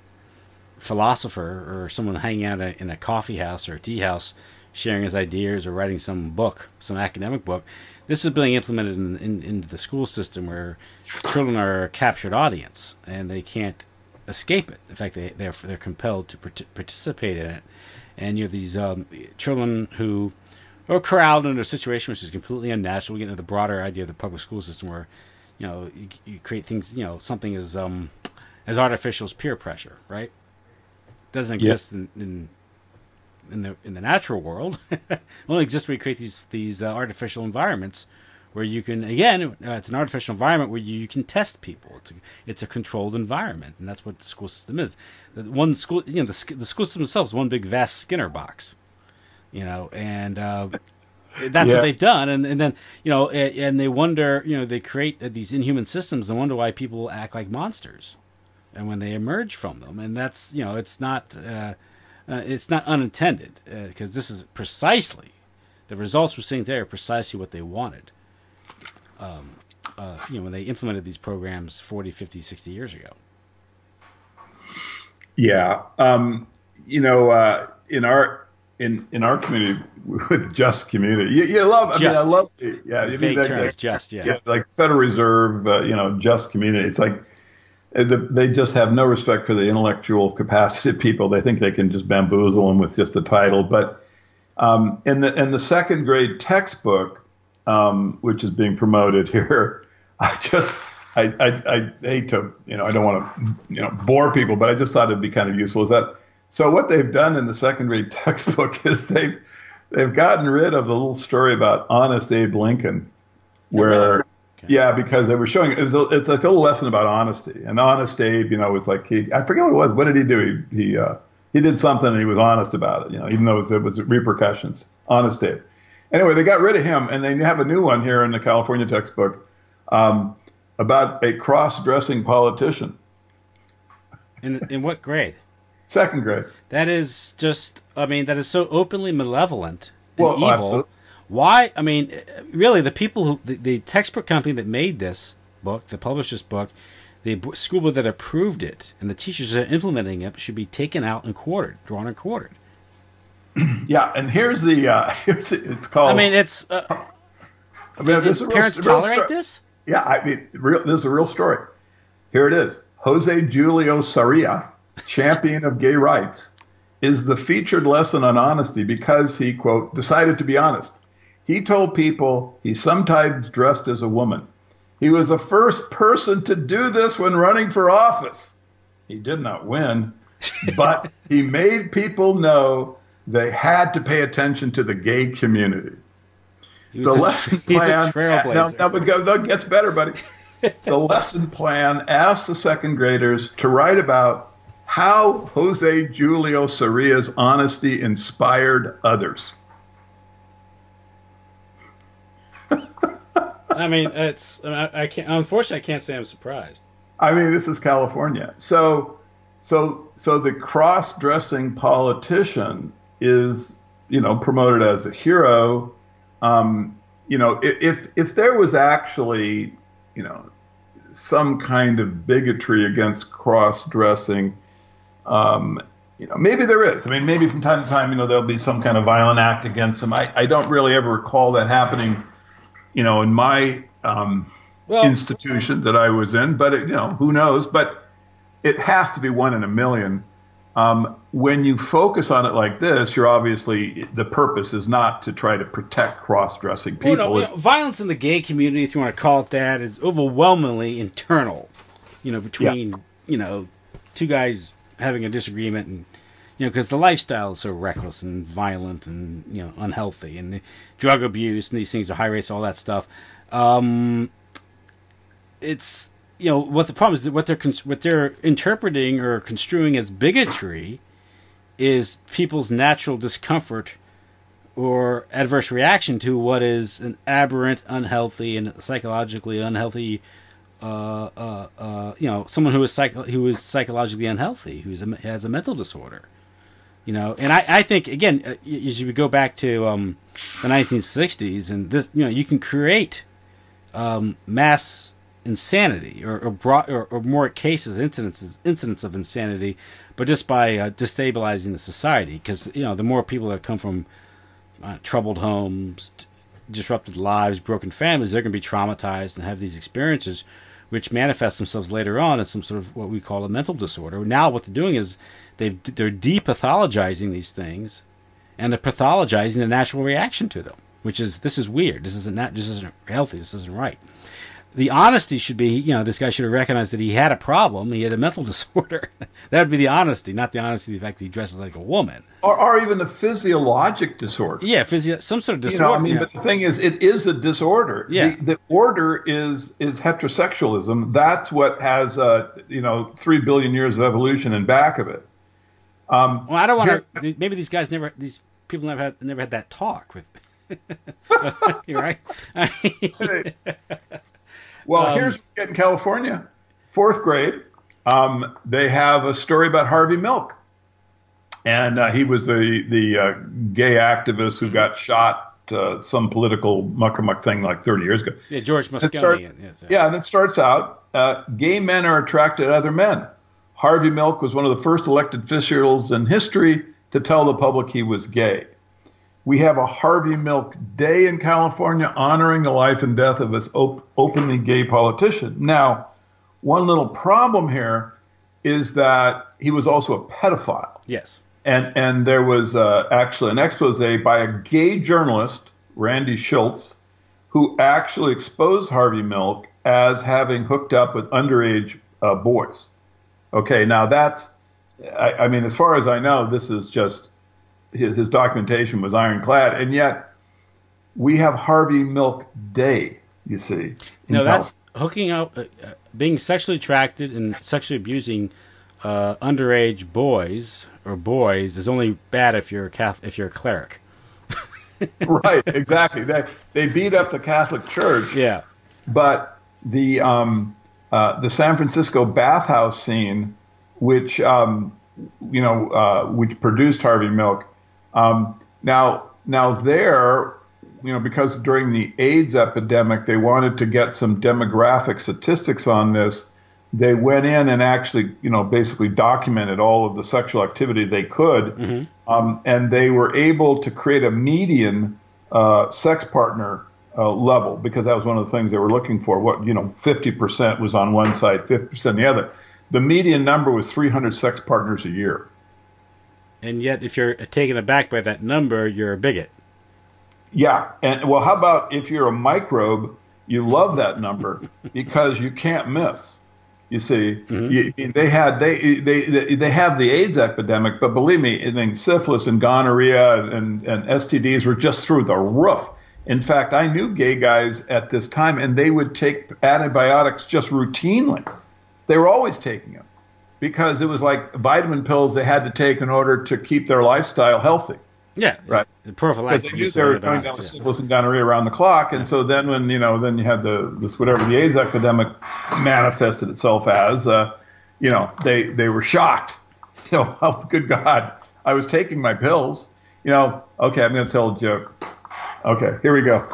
S1: philosopher or someone hanging out in a coffee house or a tea house sharing his ideas or writing some book, some academic book. This is being implemented in, in, into the school system where children are a captured audience and they can't escape it. In fact, they they're they're compelled to part- participate in it. And you have these um, children who are corralled into a situation which is completely unnatural. We get into the broader idea of the public school system where, you know, you, you create things, you know, something as um, as artificial as peer pressure, right? Doesn't exist yeah. in, in in the in the natural world. It only exists when you create these these uh, artificial environments where you can, again, uh, it's an artificial environment where you, you can test people. It's a, it's a controlled environment, and that's what the school system is. The one school, you know, the, the school system itself is one big vast Skinner box, you know, and uh, that's yeah. what they've done. And, and then, you know, and, and they wonder, you know, they create these inhuman systems and wonder why people act like monsters, and when they emerge from them, and that's, you know, it's not, uh, uh, it's not unintended because uh, this is precisely the results we're seeing there are precisely what they wanted. Um, uh, you know, when they implemented these programs forty, fifty, sixty years ago.
S2: Yeah. Um, you know, uh, in our, in, in our community with Just Community, you, you love, I
S1: just.
S2: mean, I love the, yeah.
S1: The
S2: you
S1: vague
S2: that,
S1: terms,
S2: that,
S1: just, yeah.
S2: yeah. It's like Federal Reserve, uh, you know, Just Community. It's like, they just have no respect for the intellectual capacity of people. They think they can just bamboozle them with just a title. But um, in the, in the second grade textbook, Um, which is being promoted here. I just, I, I, I hate to, you know, I don't want to, you know, bore people, but I just thought it'd be kind of useful. Is that so? What they've done in the second grade textbook is they've they've gotten rid of the little story about Honest Abe Lincoln, where, okay. yeah, because they were showing it was a, it's like a little lesson about honesty. And Honest Abe, you know, was like he, I forget what it was. What did he do? He he uh, he did something and he was honest about it. You know, even though it was, it was repercussions. Honest Abe. Anyway, they got rid of him, and they have a new one here in the California textbook um, about a cross-dressing politician.
S1: In in what grade?
S2: Second grade.
S1: That is just, I mean, that is so openly malevolent and
S2: well,
S1: evil.
S2: Absolutely.
S1: Why? I mean, really, the people who, the, the textbook company that made this book, that published this book, the school board that approved it, and the teachers that are implementing it should be taken out and quartered, drawn and quartered.
S2: Yeah, and here's the uh, here's it, it's called.
S1: I mean, it's. Uh,
S2: I mean, this is a real,
S1: parents
S2: real
S1: tolerate
S2: story.
S1: this?
S2: Yeah, I mean, real, this is a real story. Here it is. Jose Julio Sarria, champion of gay rights, is the featured lesson on honesty because he, quote, decided to be honest. He told people he sometimes dressed as a woman. He was the first person to do this when running for office. He did not win, but he made people know they had to pay attention to the gay community. The a, lesson plan.
S1: He's a trailblazer.
S2: Now, now, but go, it gets better, buddy. The lesson plan asked the second graders to write about how Jose Julio Sarria's honesty inspired others.
S1: I mean, it's. I, I can't. Unfortunately, I can't say I'm surprised.
S2: I mean, this is California, so so so the cross-dressing politician is, you know, promoted as a hero. Um, you know, if if there was actually, you know, some kind of bigotry against cross-dressing, um, you know, maybe there is. I mean, maybe from time to time, you know, there'll be some kind of violent act against them. I, I don't really ever recall that happening, you know, in my um,
S1: well,
S2: institution that I was in. But, it, you know, who knows? But it has to be one in a million. Um, when you focus on it like this, you're obviously, the purpose is not to try to protect cross-dressing people.
S1: Well, no, you know, violence in the gay community, if you want to call it that, is overwhelmingly internal. You know, between, yeah. you know, two guys having a disagreement, and, you know, because the lifestyle is so reckless and violent and, you know, unhealthy, and the drug abuse and these things, the high rates, all that stuff. Um, it's... You know what the problem is, that what they're what they're interpreting or construing as bigotry is people's natural discomfort or adverse reaction to what is an aberrant, unhealthy, and psychologically unhealthy. Uh, uh, uh, you know, someone who is psych- who is psychologically unhealthy, who has a mental disorder. You know, and I, I think again, uh, as you go back to um, the nineteen sixties, and this, you know, you can create um, mass insanity, or or, broad, or or more cases, incidences, incidents of insanity, but just by uh, destabilizing the society. Because, you know, the more people that come from uh, troubled homes, t- disrupted lives, broken families, they're going to be traumatized and have these experiences, which manifest themselves later on as some sort of what we call a mental disorder. Now, what they're doing is they've they're depathologizing these things, and they're pathologizing the natural reaction to them, which is, this is weird. This isn't not, this isn't healthy. This isn't right. The honesty should be, you know, this guy should have recognized that he had a problem. He had a mental disorder. That would be the honesty, not the honesty of the fact that he dresses like a woman.
S2: Or, or even a physiologic disorder.
S1: Yeah, physio- some sort of disorder.
S2: You know, I mean,
S1: yeah.
S2: But the thing is, it is a disorder.
S1: Yeah.
S2: The, the order is is heterosexualism. That's what has, uh, you know, three billion years of evolution in back of it. Um,
S1: well, I don't want to. Maybe these guys never, these people never had never had that talk with. You're right.
S2: Well,
S1: um,
S2: here's what we get in California. Fourth grade, um, they have a story about Harvey Milk. And uh, he was the, the uh, gay activist who got shot, uh, some political muck-a-muck thing like thirty years ago.
S1: Yeah, George Moscone.
S2: Start,
S1: yes, yeah.
S2: yeah, and it starts out, uh, gay men are attracted to other men. Harvey Milk was one of the first elected officials in history to tell the public he was gay. We have a Harvey Milk Day in California honoring the life and death of this op- openly gay politician. Now, one little problem here is that he was also a pedophile.
S1: Yes.
S2: And and there was uh, actually an expose by a gay journalist, Randy Schultz, who actually exposed Harvey Milk as having hooked up with underage uh, boys. Okay, now that's, I, I mean, as far as I know, this is just, His, his documentation was ironclad, and yet we have Harvey Milk Day, you see.
S1: No, that's hooking up, uh, uh, being sexually attracted and sexually abusing uh, underage boys or boys is only bad if you're a Catholic, if you're a cleric.
S2: Right, exactly. They they beat up the Catholic Church.
S1: Yeah,
S2: but the um uh, the San Francisco bathhouse scene, which um you know uh, which produced Harvey Milk. Um, now, now there, you know, because during the AIDS epidemic, they wanted to get some demographic statistics on this. They went in and actually, you know, basically documented all of the sexual activity they could. Mm-hmm. Um, and they were able to create a median uh, sex partner uh, level, because that was one of the things they were looking for. What, you know, fifty percent was on one side, fifty percent on the other. The median number was three hundred sex partners a year.
S1: And yet, if you're taken aback by that number, you're a bigot.
S2: Yeah. And well, how about if you're a microbe, you love that number because you can't miss. You see, mm-hmm. you, they had they, they they have the AIDS epidemic, but believe me, I mean, syphilis and gonorrhea and, and S T Ds were just through the roof. In fact, I knew gay guys at this time, and they would take antibiotics just routinely. They were always taking them, because it was like vitamin pills they had to take in order to keep their lifestyle healthy.
S1: Yeah,
S2: right.
S1: The prophylactic.
S2: Because they knew they were going down with syphilis and gonorrhea around the clock, and yeah. so then when you know, then you had the this whatever the AIDS epidemic manifested itself as, uh, you know, they they were shocked. You know, oh good God, I was taking my pills. You know, okay, I'm going to tell a joke. Okay, here we go.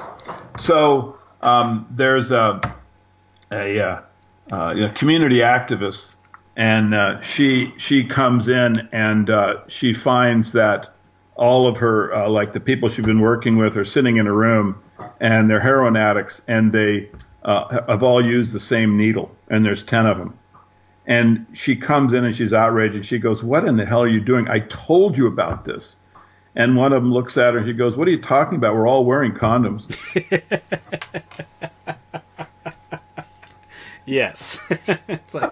S2: So um, there's a a uh, uh, you know, community activist. and uh, she she comes in and uh, she finds that all of her uh, like the people she's been working with are sitting in a room, and they're heroin addicts, and they uh, have all used the same needle, and there's ten of them. And she comes in and she's outraged, and she goes, "What in the hell are you doing? I told you about this." And one of them looks at her and she goes, "What are you talking about? We're all wearing condoms."
S1: Yes. It's like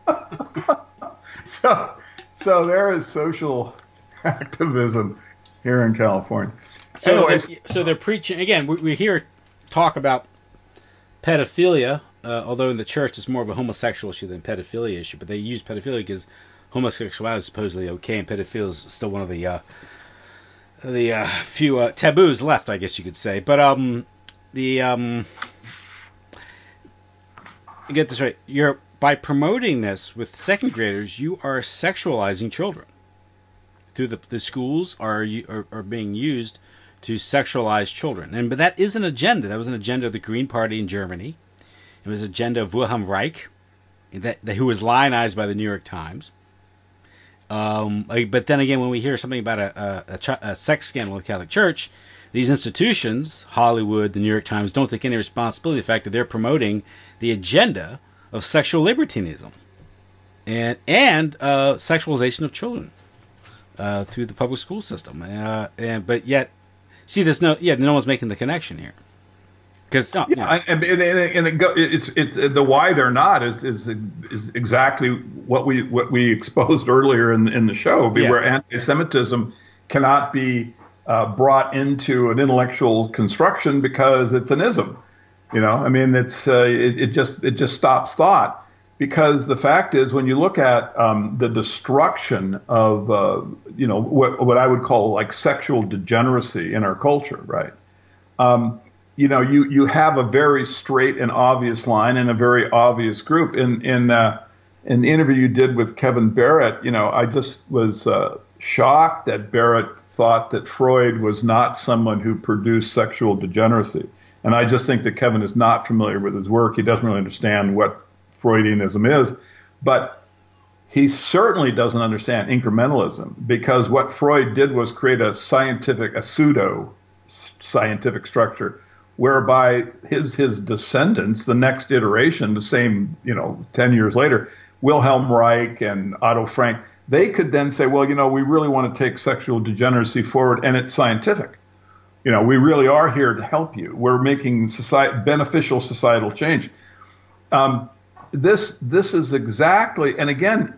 S2: so, so there is social activism here in California.
S1: So,
S2: Anyways,
S1: they're, so they're preaching again. We, we hear talk about pedophilia, uh, although in the church it's more of a homosexual issue than pedophilia issue. But they use pedophilia because homosexuality is supposedly okay, and pedophilia is still one of the uh, the uh, few uh, taboos left, I guess you could say. But um, the um, get this right. You're by promoting this with second graders, you are sexualizing children. Through the the schools are are, are being used to sexualize children, and but that is an agenda. That was an agenda of the Green Party in Germany. It was an agenda of Wilhelm Reich, that, that who was lionized by the New York Times. Um, but then again, when we hear something about a, a, a, a sex scandal in the Catholic Church, these institutions, Hollywood, the New York Times, don't take any responsibility for the fact that they're promoting the agenda of sexual libertinism and and uh, sexualization of children uh, through the public school system. Uh, and but yet, see, there's no yeah, no one's making the connection here. Because oh,
S2: yeah, yeah. and, and, and it go, it's it's the why they're not is is is exactly what we what we exposed earlier in in the show, yeah. where anti-Semitism cannot be uh, brought into an intellectual construction because it's an ism. You know, I mean, it's uh, it, it just it just stops thought, because the fact is, when you look at um, the destruction of uh, you know what what I would call like sexual degeneracy in our culture, right? Um, you know, you you have a very straight and obvious line and a very obvious group. In in uh, in the interview you did with Kevin Barrett, you know, I just was uh, shocked that Barrett thought that Freud was not someone who produced sexual degeneracy. And I just think that Kevin is not familiar with his work. He doesn't really understand what Freudianism is. But he certainly doesn't understand incrementalism, because what Freud did was create a scientific, a pseudo scientific structure whereby his his descendants, the next iteration, the same, you know, ten years later, Wilhelm Reich and Otto Frank, they could then say, well, you know, we really want to take sexual degeneracy forward, and it's scientific. You know, we really are here to help you. We're making society, beneficial societal change. Um, this this is exactly, and again,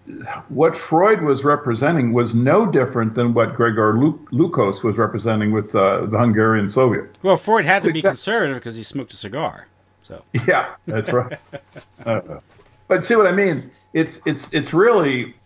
S2: what Freud was representing was no different than what Gregor Lukács was representing with uh, the Hungarian Soviet.
S1: Well, Freud had it's to be exa- conservative because he smoked a cigar. So
S2: yeah, that's right. uh, but see what I mean? It's it's it's really,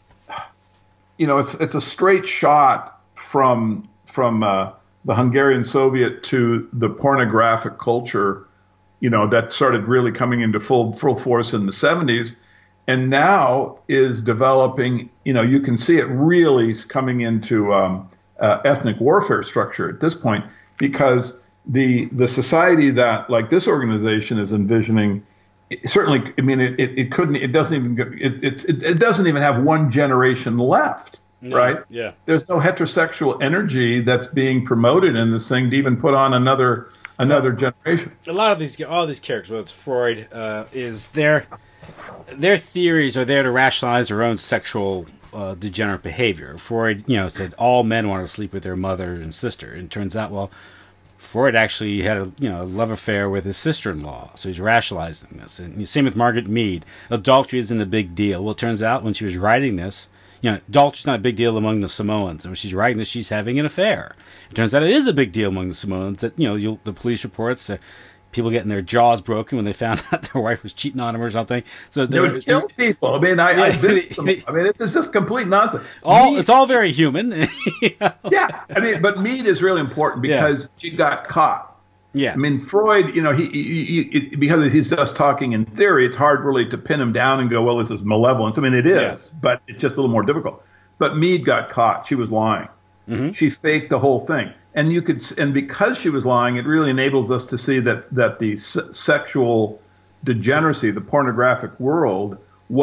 S2: you know, it's it's a straight shot from from. Uh, the Hungarian Soviet to the pornographic culture, you know, that started really coming into full full force in the seventies, and now is developing, you know, you can see it really coming into um, uh, ethnic warfare structure at this point, because the the society that, like, this organization is envisioning, certainly, I mean, it, it, it couldn't, it doesn't even, it's, it's, it, it doesn't even have one generation left. No, right?
S1: Yeah. There's
S2: no heterosexual energy that's being promoted in this thing to even put on another another generation.
S1: A lot of these, all these characters, whether it's Freud, uh, is their their theories are there to rationalize their own sexual uh, degenerate behavior. Freud, you know, said all men want to sleep with their mother and sister, and it turns out, well, Freud actually had a you know a love affair with his sister-in-law, so he's rationalizing this. And same with Margaret Mead. Adultery isn't a big deal. Well, it turns out when she was writing this, you know, adultery's not a big deal among the Samoans. And when she's writing this, she's having an affair. It turns out it is a big deal among the Samoans that, you know, you'll, the police reports, uh, people getting their jaws broken when they found out their wife was cheating on them or something. So
S2: they would kill people. I mean, I, yeah, I've been some, I mean, it's just complete nonsense.
S1: All Mead, it's all very human. You know?
S2: Yeah, I mean, but Mead is really important because yeah. she got caught.
S1: Yeah,
S2: I mean, Freud, you know, he, he, he because he's just talking in theory, it's hard really to pin him down and go, well, this is malevolence. I mean, it is, yeah. but it's just a little more difficult. But Mead got caught. She was lying. Mm-hmm. She faked the whole thing. And you could, and because she was lying, it really enables us to see that that the s- sexual degeneracy, the pornographic world, was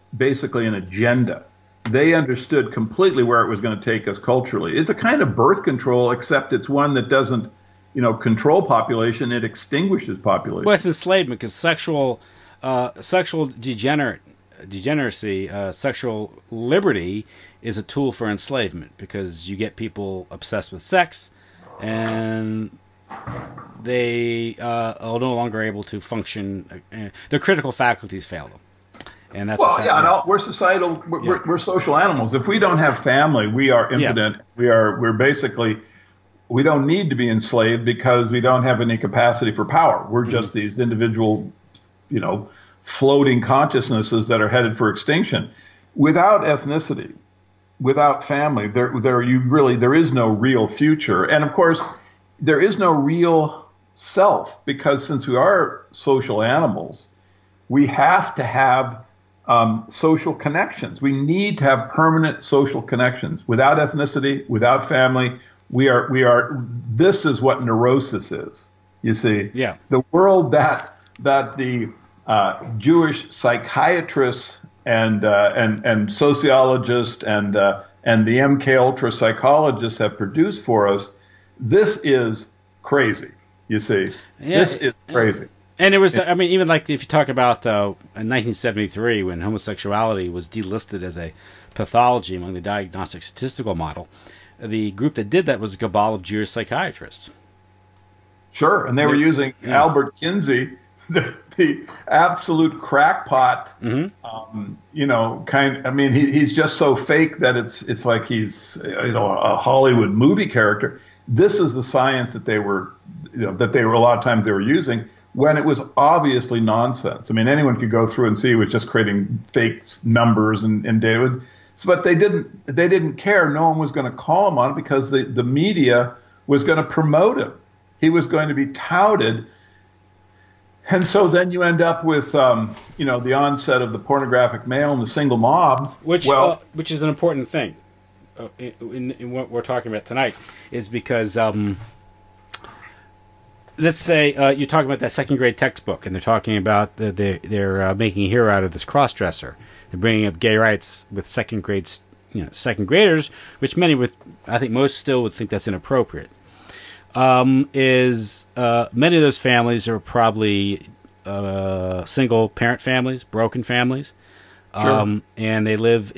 S2: basically an agenda. They understood completely where it was going to take us culturally. It's a kind of birth control, except it's one that doesn't, you know, control population. It extinguishes population.
S1: Well, it's enslavement because sexual, uh, sexual degenerate, degeneracy, uh, sexual liberty is a tool for enslavement because you get people obsessed with sex, and they uh, are no longer able to function. Uh, their critical faculties fail them. And that's
S2: well, yeah, no, we're societal. We're, yeah. we're, we're social animals. If we don't have family, we are impotent. Yeah. We are. We're basically. We don't need to be enslaved because we don't have any capacity for power. We're mm-hmm. just these individual, you know, floating consciousnesses that are headed for extinction. Without ethnicity, without family, there, there, you really, there is no real future. And of course, there is no real self because since we are social animals, we have to have Um, social connections. We need to have permanent social connections. Without ethnicity, without family, we are we are. This is what neurosis is. You see,
S1: yeah.
S2: The world that that the uh, Jewish psychiatrists and uh, and and sociologists and uh, and the M K Ultra psychologists have produced for us. This is crazy. You see,
S1: yeah,
S2: this is crazy.
S1: Yeah. And it was, I mean, even like if you talk about uh, in nineteen seventy-three when homosexuality was delisted as a pathology among the diagnostic statistical model, the group that did that was a cabal of Jewish psychiatrists.
S2: Sure, and they were using yeah. Albert Kinsey, the, the absolute crackpot, mm-hmm. um, you know, kind. I mean, he, he's just so fake that it's it's like he's you know a Hollywood movie character. This is the science that they were, you know, that they were a lot of times they were using. When it was obviously nonsense. I mean, anyone could go through and see it was just creating fake numbers and, and data. So, but they didn't. They didn't care. No one was going to call him on it because the, the media was going to promote him. He was going to be touted. And so then you end up with, um, you know, the onset of the pornographic male and the single mob.
S1: Which,
S2: well,
S1: uh, which is an important thing uh, in, in, in what we're talking about tonight, is because. Um, Let's say uh, you're talking about that second grade textbook, and they're talking about the, they're, they're uh, making a hero out of this cross-dresser. They're bringing up gay rights with second grade, you know, second graders, which many would, I think most still would think that's inappropriate. Um, is uh, many of those families are probably uh, single parent families, broken families,
S2: sure.
S1: um, and they live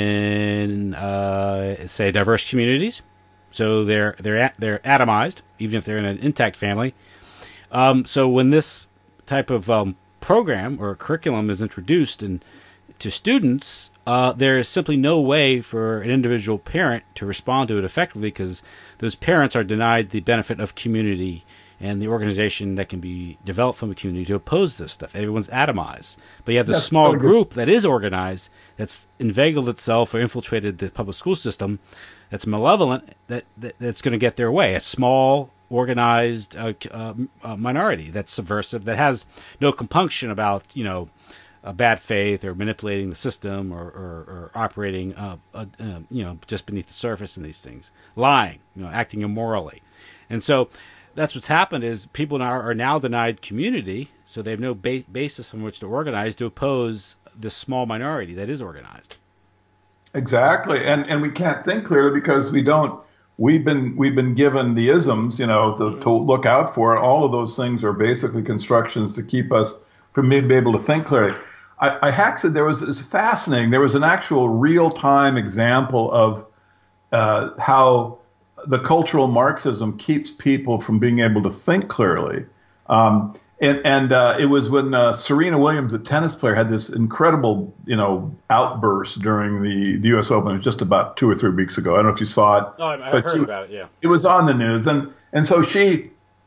S1: in uh, say diverse communities, so they're they're they're atomized, even if they're in an intact family. Um, so when this type of um, program or curriculum is introduced and to students, uh, there is simply no way for an individual parent to respond to it effectively because those parents are denied the benefit of community and the organization that can be developed from a community to oppose this stuff. Everyone's atomized. But you have this that's small group that is organized, that's inveigled itself or infiltrated the public school system, that's malevolent, that, that that's going to get their way. A small organized uh, uh, uh, minority that's subversive, that has no compunction about, you know, uh, bad faith or manipulating the system or, or, or operating, uh, uh, uh, you know, just beneath the surface in these things, lying, you know, acting immorally. And so that's what's happened is people now are now denied community, so they have no ba- basis on which to organize to oppose this small minority that is organized.
S2: Exactly, and and we can't think clearly because we don't. We've been we've been given the isms, you know, the, to look out for. All of those things are basically constructions to keep us from being able to think clearly. I, I hacked it. There was it's fascinating. There was an actual real time example of uh, how the cultural Marxism keeps people from being able to think clearly. Um, And, and uh, it was when uh, Serena Williams, the tennis player, had this incredible, you know, outburst during the, the U S Open. It was just about two or three weeks ago. I don't know if you saw it.
S1: Oh, I heard she, about it. Yeah,
S2: it was on the news, and and so she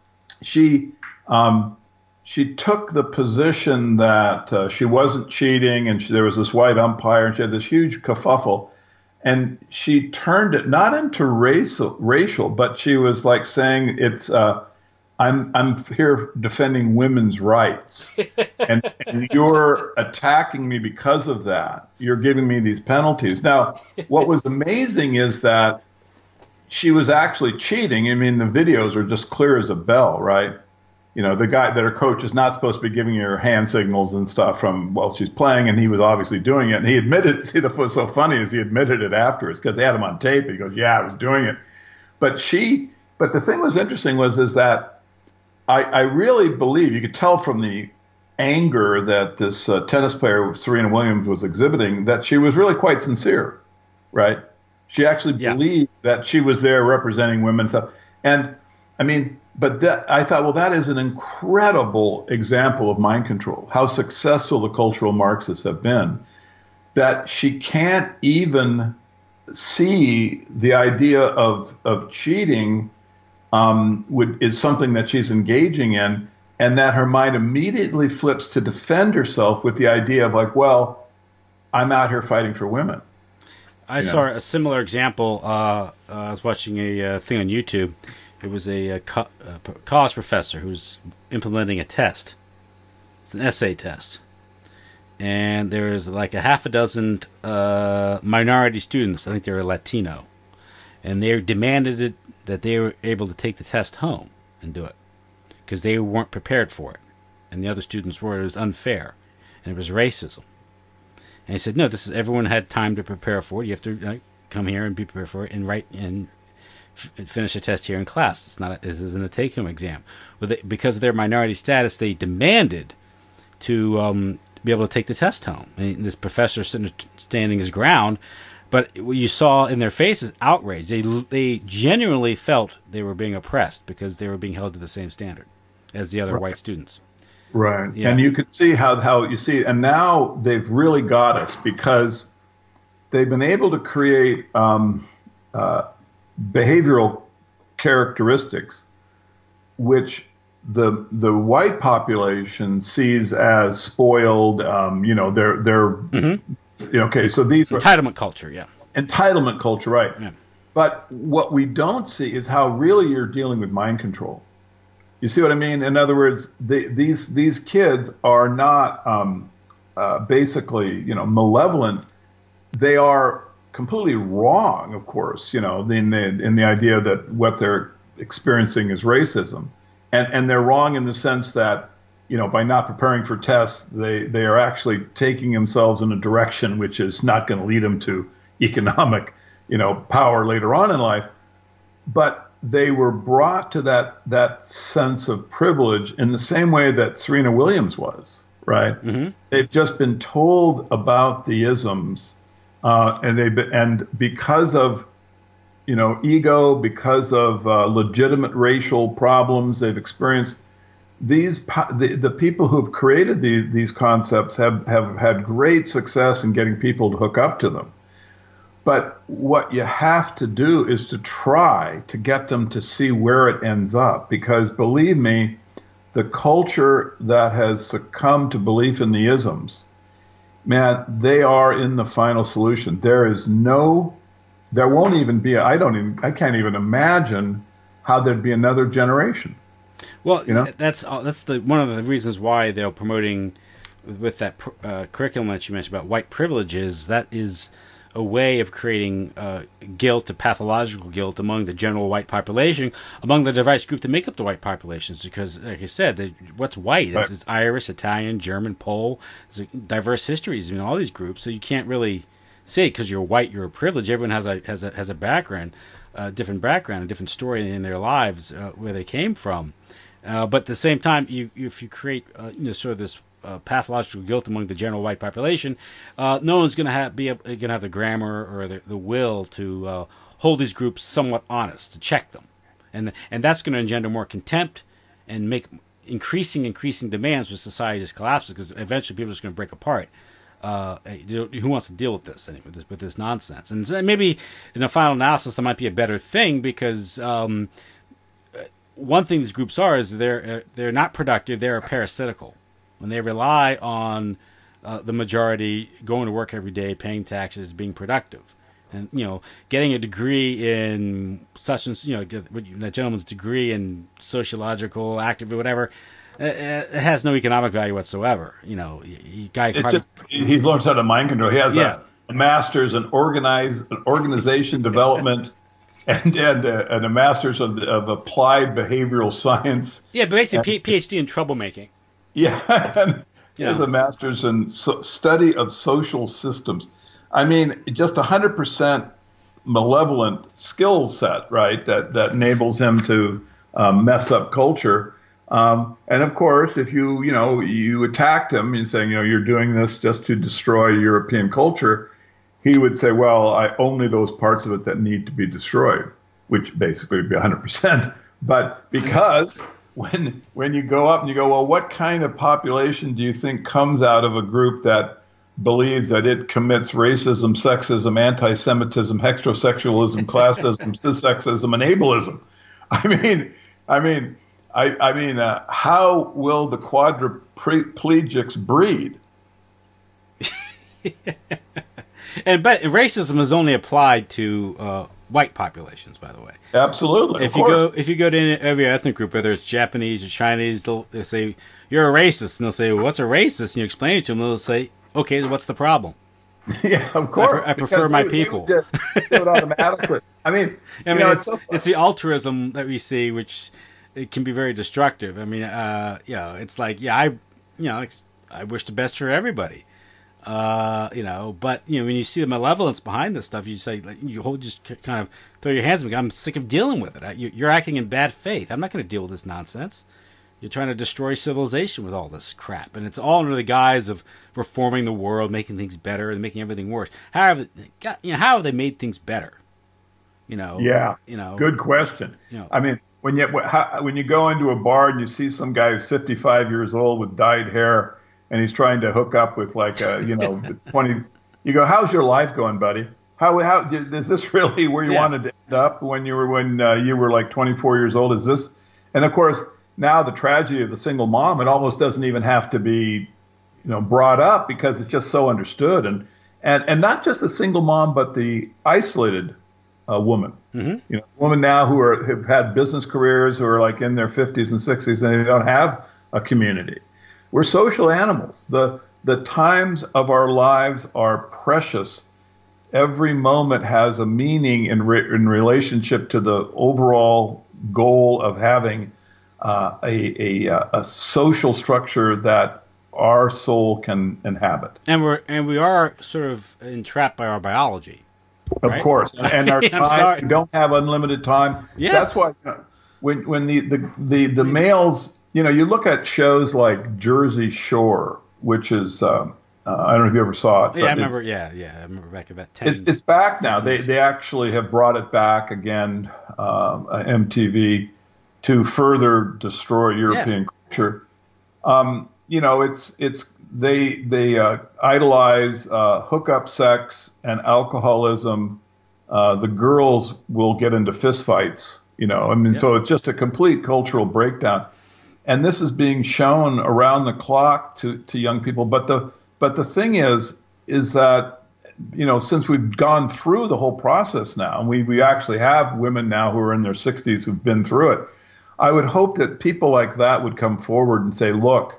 S2: she um, she took the position that uh, she wasn't cheating, and she, there was this white umpire, and she had this huge kerfuffle, and she turned it not into racial racial, but she was like saying it's. Uh, I'm I'm here defending women's rights, and, and you're attacking me because of that. You're giving me these penalties. Now, what was amazing is that she was actually cheating. I mean, the videos are just clear as a bell, right? you know, the guy that her coach is not supposed to be giving her hand signals and stuff from while she's playing, and he was obviously doing it. And he admitted, see, the what's so funny is he admitted it afterwards because they had him on tape. He goes, yeah, I was doing it. But she, but the thing was interesting was is that I, I really believe, you could tell from the anger that this uh, tennis player, Serena Williams, was exhibiting, that she was really quite sincere, right? She actually
S1: Yeah.
S2: believed that she was there representing women and stuff. And I mean, but that, I thought, well, that is an incredible example of mind control, how successful the cultural Marxists have been, that she can't even see the idea of, of cheating um, would, is something that she's engaging in, and that her mind immediately flips to defend herself with the idea of like, well, I'm out here fighting for women.
S1: I
S2: You
S1: saw
S2: know?
S1: a similar example. Uh, uh, I was watching a uh, thing on YouTube. It was a, a, co- a p- college professor who was implementing a test. It's an essay test. And there was like a half a dozen uh, minority students. I think they were Latino. And they demanded it, that they were able to take the test home and do it. Because they weren't prepared for it. And the other students were. It was unfair. And it was racism. And he said, no, this is, everyone had time to prepare for it. You have to like, come here and be prepared for it and write and f- finish a test here in class. It's not a, this isn't a take-home exam. But they, because of their minority status, they demanded to um, be able to take the test home. And this professor sitting, standing his ground, but what you saw in their faces, outrage. They they genuinely felt they were being oppressed because they were being held to the same standard as the other
S2: Right.
S1: white students.
S2: Right.
S1: Yeah.
S2: And you could see how, how you see, and now they've really got us because they've been able to create um, uh, behavioral characteristics which the the white population sees as spoiled. Um, you know, they're they're
S1: Mm-hmm.
S2: you know, okay. So these are
S1: Entitlement culture, yeah.
S2: entitlement culture, right?
S1: Yeah.
S2: But what we don't see is how really you're dealing with mind control. You see what I mean? In other words, the, these these kids are not um, uh, basically, you know, malevolent. They are completely wrong, of course, you know, in the in the idea that what they're experiencing is racism, and and they're wrong in the sense that, you know, by not preparing for tests, they they are actually taking themselves in a direction which is not going to lead them to economic, you know, power later on in life. But they were brought to that that sense of privilege in the same way that Serena Williams was, right?
S1: Mm-hmm.
S2: They've just been told about the isms, uh, and they and because of, you know, ego, because of uh, legitimate racial problems they've experienced, these the, the people who've created the, these concepts have have had great success in getting people to hook up to them. But what you have to do is to try to get them to see where it ends up. Because believe me, the culture that has succumbed to belief in the isms, man, they are in the final solution. There is no, there won't even be, I don't even, I can't even imagine how there'd be another generation.
S1: Well,
S2: You know?
S1: that's uh, that's the one of the reasons why they're promoting with that uh, curriculum that you mentioned about white privileges. That is a way of creating uh, guilt, a pathological guilt among the general white population, among the diverse group that make up the white populations. Because, like I said, the, what's white? It's,
S2: Right.
S1: it's Irish, Italian, German, Pole. It's diverse histories in all these groups. So you can't really say because you're white, you're a privilege. Everyone has a has a has a background, a different background, a different story in their lives uh, where they came from. Uh, but at the same time, you, if you create uh, you know sort of this uh, pathological guilt among the general white population, uh, no one's going to have be going to have the grammar or the, the will to uh, hold these groups somewhat honest, to check them, and and that's going to engender more contempt and make increasing increasing demands when society just collapses, because eventually people are just going to break apart. Uh, who wants to deal with this anyway, with this, with this nonsense? And so maybe in the final analysis, that might be a better thing because. Um, One thing these groups are is they're they're not productive. They're parasitical. When they rely on uh, the majority going to work every day, paying taxes, being productive, and you know, getting a degree in such and you know, get, that gentleman's degree in sociological, active, whatever, it, it has no economic value whatsoever. You know, you guy
S2: It's
S1: probably,
S2: just, he learns how to mind control. He has
S1: Yeah.
S2: a, a master's in organize, organization development and and, uh, and a master's of, the, of applied behavioral science.
S1: Yeah, but basically P- PhD in troublemaking.
S2: Yeah, and he has
S1: Yeah.
S2: a master's in so, study of social systems. I mean, just a hundred percent malevolent skill set, right? That that enables him to um, mess up culture. Um, and of course, if you you know you attacked him and saying you know you're doing this just to destroy European culture, he would say, well, I only those parts of it that need to be destroyed, which basically would be one hundred percent. But because when when you go up and you go, well, what kind of population do you think comes out of a group that believes that it commits racism, sexism, anti-Semitism, heterosexualism, classism, cissexism, and ableism? I mean, I mean, I, I mean, uh, how will the quadriplegics breed?
S1: And but racism is only applied to uh, white populations, by the way.
S2: Absolutely.
S1: If you go if you go to every ethnic group, whether it's Japanese or Chinese, they'll, they'll say you're a racist, and they'll say, well, "What's a racist?" And you explain it to them, and they'll say, "Okay, so what's the problem?"
S2: Yeah, of course.
S1: I, I prefer my
S2: they,
S1: people.
S2: They would just do it automatically. I mean,
S1: I
S2: you
S1: mean,
S2: know,
S1: it's
S2: it's, so
S1: it's the altruism that we see, which it can be very destructive. I mean, uh, yeah, it's like, yeah, I, you know, it's, I wish the best for everybody. Uh, you know, but you know, when you see the malevolence behind this stuff, you say, like, you hold, just kind of throw your hands up. I'm sick of dealing with it. You, you're acting in bad faith. I'm not going to deal with this nonsense. You're trying to destroy civilization with all this crap, and it's all under the guise of reforming the world, making things better, and making everything worse. How have, you know, how have they made things better? You know,
S2: yeah,
S1: you know,
S2: good question.
S1: You know,
S2: I mean, when you how, when you go into a bar and you see some guy who's fifty-five years old with dyed hair, and he's trying to hook up with like a, you know, twenty, you go, how's your life going, buddy? How, how, is this really where you
S1: yeah.
S2: wanted to end up when you were, when uh, you were like twenty-four years old? Is this, and of course, now the tragedy of the single mom, it almost doesn't even have to be, you know, brought up because it's just so understood. And, and, and not just the single mom, but the isolated uh, woman,
S1: mm-hmm.
S2: you know, women now who are, have had business careers, who are like in their fifties and sixties, and they don't have a community. We're social animals. The the times of our lives are precious. Every moment has a meaning in re, in relationship to the overall goal of having uh, a, a a social structure that our soul can inhabit.
S1: And we're and we are sort of entrapped by our biology.
S2: Of
S1: right?
S2: course, and our time, we don't have unlimited time.
S1: Yes.
S2: That's why, you know, when when the, the, the, the males, you know, you look at shows like Jersey Shore, which is, um, uh, I don't know if you ever saw it.
S1: Yeah, I remember. Yeah, yeah, I remember back about ten.
S2: It's it's back now. They they actually have brought it back again, um, uh, M T V, to further destroy European
S1: yeah.
S2: culture. Um, you know, it's it's they they uh, idolize uh, hookup sex and alcoholism. Uh, the girls will get into fistfights. You know, I mean,
S1: yep.
S2: so it's just a complete cultural breakdown. And this is being shown around the clock to, to young people. But the but the thing is, is that, you know, since we've gone through the whole process now, and we, we actually have women now who are in their sixties who've been through it, I would hope that people like that would come forward and say, look,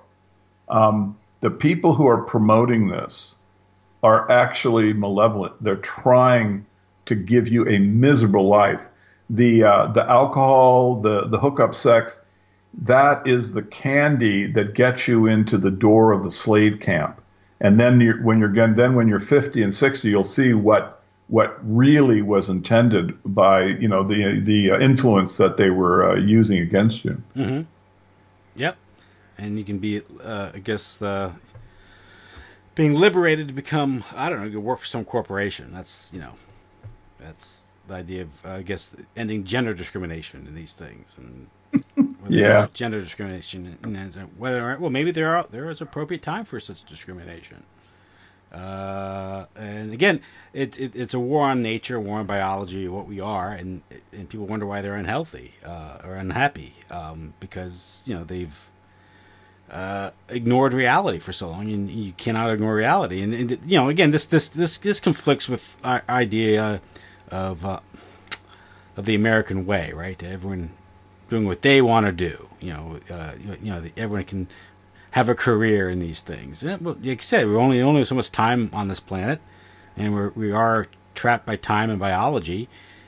S2: um, the people who are promoting this are actually malevolent. They're trying to give you a miserable life. The uh, the alcohol, the, the hookup sex, that is the candy that gets you into the door of the slave camp. And then you're, when you're then when you're fifty and sixty, you'll see what what really was intended by, you know, the the influence that they were uh, using against you.
S1: Mm-hmm. Yep. And you can be, uh, I guess, uh, being liberated to become, I don't know, you work for some corporation. That's, you know, that's the idea of, uh, I guess, ending gender discrimination in these things. And
S2: yeah,
S1: gender discrimination, and whether well, maybe there are there is appropriate time for such discrimination. Uh, and again, it, it it's a war on nature, war on biology, what we are, and and people wonder why they're unhealthy uh, or unhappy um, because you know they've uh, ignored reality for so long, and you cannot ignore reality. And, and you know, again, this this this this conflicts with our idea of uh, of the American way, right? Everyone doing what they want to do. You know, uh, you know, everyone can have a career in these things. And, well, like I said, we only only have so much time on this planet, and we're we are trapped by time and biology.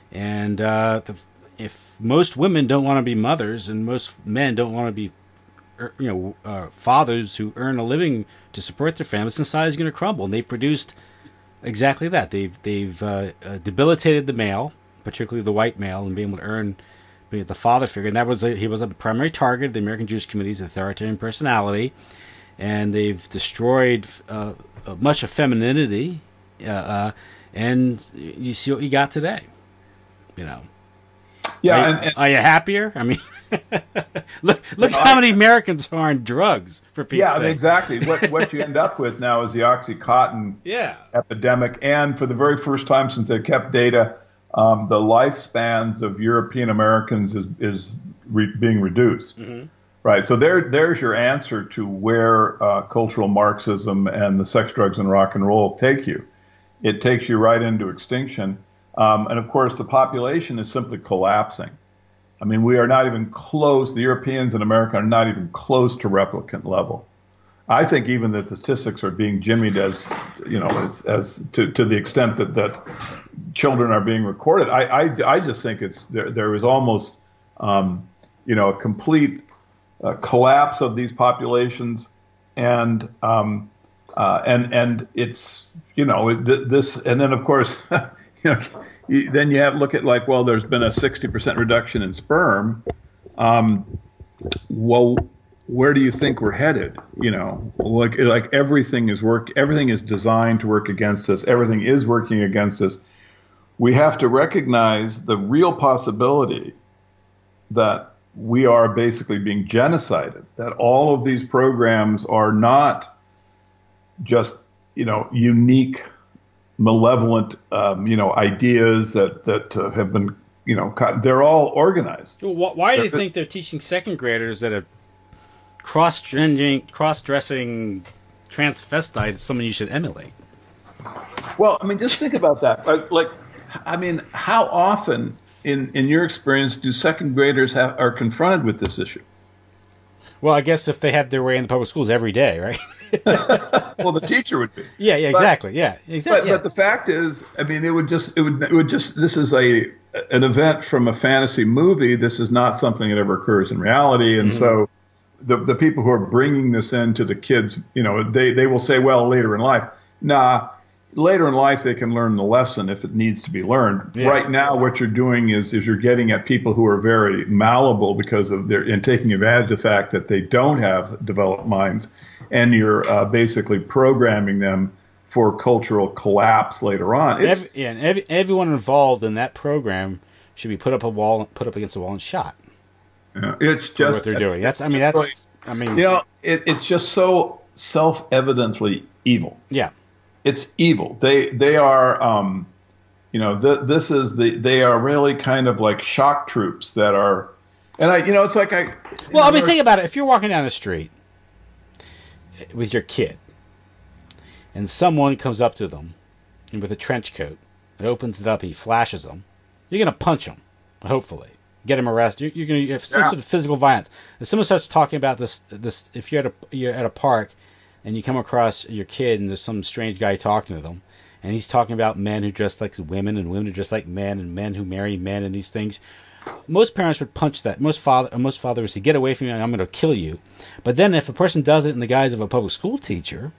S1: And uh, the, if most women don't want to be mothers, and most men don't want to be, you know, uh, fathers who earn a living to support their families, society is going to crumble. And they've produced exactly that. They've they've uh, uh, debilitated the male, particularly the white male, and being able to earn being the father figure. And that was a, he was a primary target of the American Jewish Committee's authoritarian personality. And they've destroyed uh, much of femininity, uh, uh, and you see what you got today. You know,
S2: yeah.
S1: Are,
S2: and, and,
S1: are you happier? I mean, look look
S2: no,
S1: how
S2: I,
S1: many Americans are on drugs, for Pete's
S2: yeah,
S1: sake.
S2: Yeah, exactly. What what you end up with now is the OxyContin
S1: yeah.
S2: epidemic, and for the very first time since they kept data, um, the lifespans of European Americans is is re- being reduced. Mm-hmm. Right, so there, there's your answer to where uh, cultural Marxism and the sex, drugs, and rock and roll take you. It takes you right into extinction. Um, and of course, the population is simply collapsing. I mean, we are not even close, the Europeans and America are not even close to replicant level. I think even the statistics are being jimmied as, you know, as, as to, to the extent that, that children are being recorded. I, I, I just think it's there, there is almost, um, you know, a complete Uh, collapse of these populations, and um, uh, and and it's you know th- this, and then of course you know you, then you have look at like well there's been a sixty percent reduction in sperm. Um, well, where do you think we're headed? You know, like like everything is work, everything is designed to work against us. Everything is working against us. We have to recognize the real possibility that we are basically being genocided, that all of these programs are not just, you know, unique, malevolent, um, you know, ideas that, that uh, have been, you know, they're all organized.
S1: Well, why do you think they're teaching second graders that a cross-dressing, cross-dressing transvestite is someone you should emulate?
S2: Well, I mean, just think about that. Like, like I mean, how often In, in your experience, do second graders have, are confronted with this issue?
S1: Well, I guess if they had their way in the public schools every day, right?
S2: Well, the teacher would be.
S1: Yeah, yeah, exactly.
S2: But,
S1: yeah, exactly.
S2: But,
S1: yeah.
S2: but the fact is, I mean, it would just, it would, it would just. This is a an event from a fantasy movie. This is not something that ever occurs in reality, and mm-hmm. so the the people who are bringing this into the kids, you know, they they will say, well, later in life, nah. Later in life, they can learn the lesson if it needs to be learned. Yeah. Right now, what you're doing is, is you're getting at people who are very malleable because of their, and taking advantage of the fact that they don't have developed minds, and you're uh, basically programming them for cultural collapse later on. It's,
S1: every, yeah, and every, everyone involved in that program should be put up a wall, put up against a wall, and shot.
S2: Yeah, it's just
S1: what they're doing. That's, I mean, that's, I mean,
S2: you know, it, it's just so self-evidently evil.
S1: Yeah.
S2: It's evil. They they are, um, you know, th- this is the they are really kind of like shock troops that are, and I, you know, it's like I.
S1: Well,
S2: know,
S1: I mean, think about it. If you're walking down the street with your kid, and someone comes up to them with a trench coat and opens it up, he flashes them, you're gonna punch him, hopefully, get him arrested. You're, you're gonna have some yeah. sort of physical violence. If someone starts talking about this, this, if you're at a you're at a park. And you come across your kid, and there's some strange guy talking to them, and he's talking about men who dress like women, and women who dress like men, and men who marry men, and these things. Most parents would punch that. Most father, most fathers would say, "Get away from me! I'm going to kill you." But then, if a person does it in the guise of a public school teacher,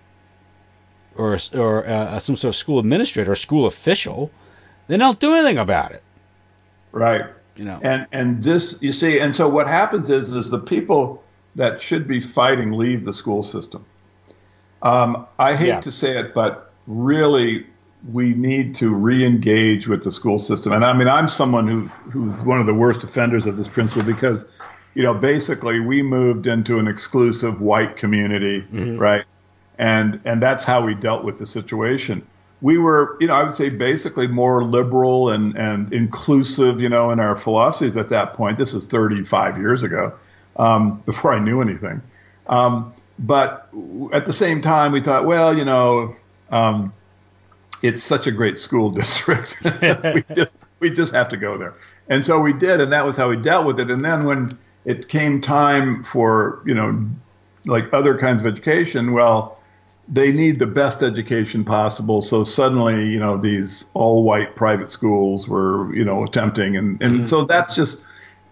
S1: or or uh, some sort of school administrator or school official, they don't do anything about it.
S2: Right.
S1: You know.
S2: And and this, you see, and so what happens is is the people that should be fighting leave the school system. Um, I hate yeah. to say it, but really, we need to re-engage with the school system. And I mean, I'm someone who who's one of the worst offenders of this principle because, you know, basically we moved into an exclusive white community, mm-hmm. right? And and that's how we dealt with the situation. We were, you know, I would say basically more liberal and, and inclusive, you know, in our philosophies at that point. This is thirty-five years ago, um, before I knew anything. Um, But at the same time, we thought, well, you know, um, it's such a great school district. we just we just have to go there. And so we did, and that was how we dealt with it. And then when it came time for, you know, like other kinds of education, well, they need the best education possible. So suddenly, you know, these all white private schools were, you know, attempting. And, and mm-hmm. so that's just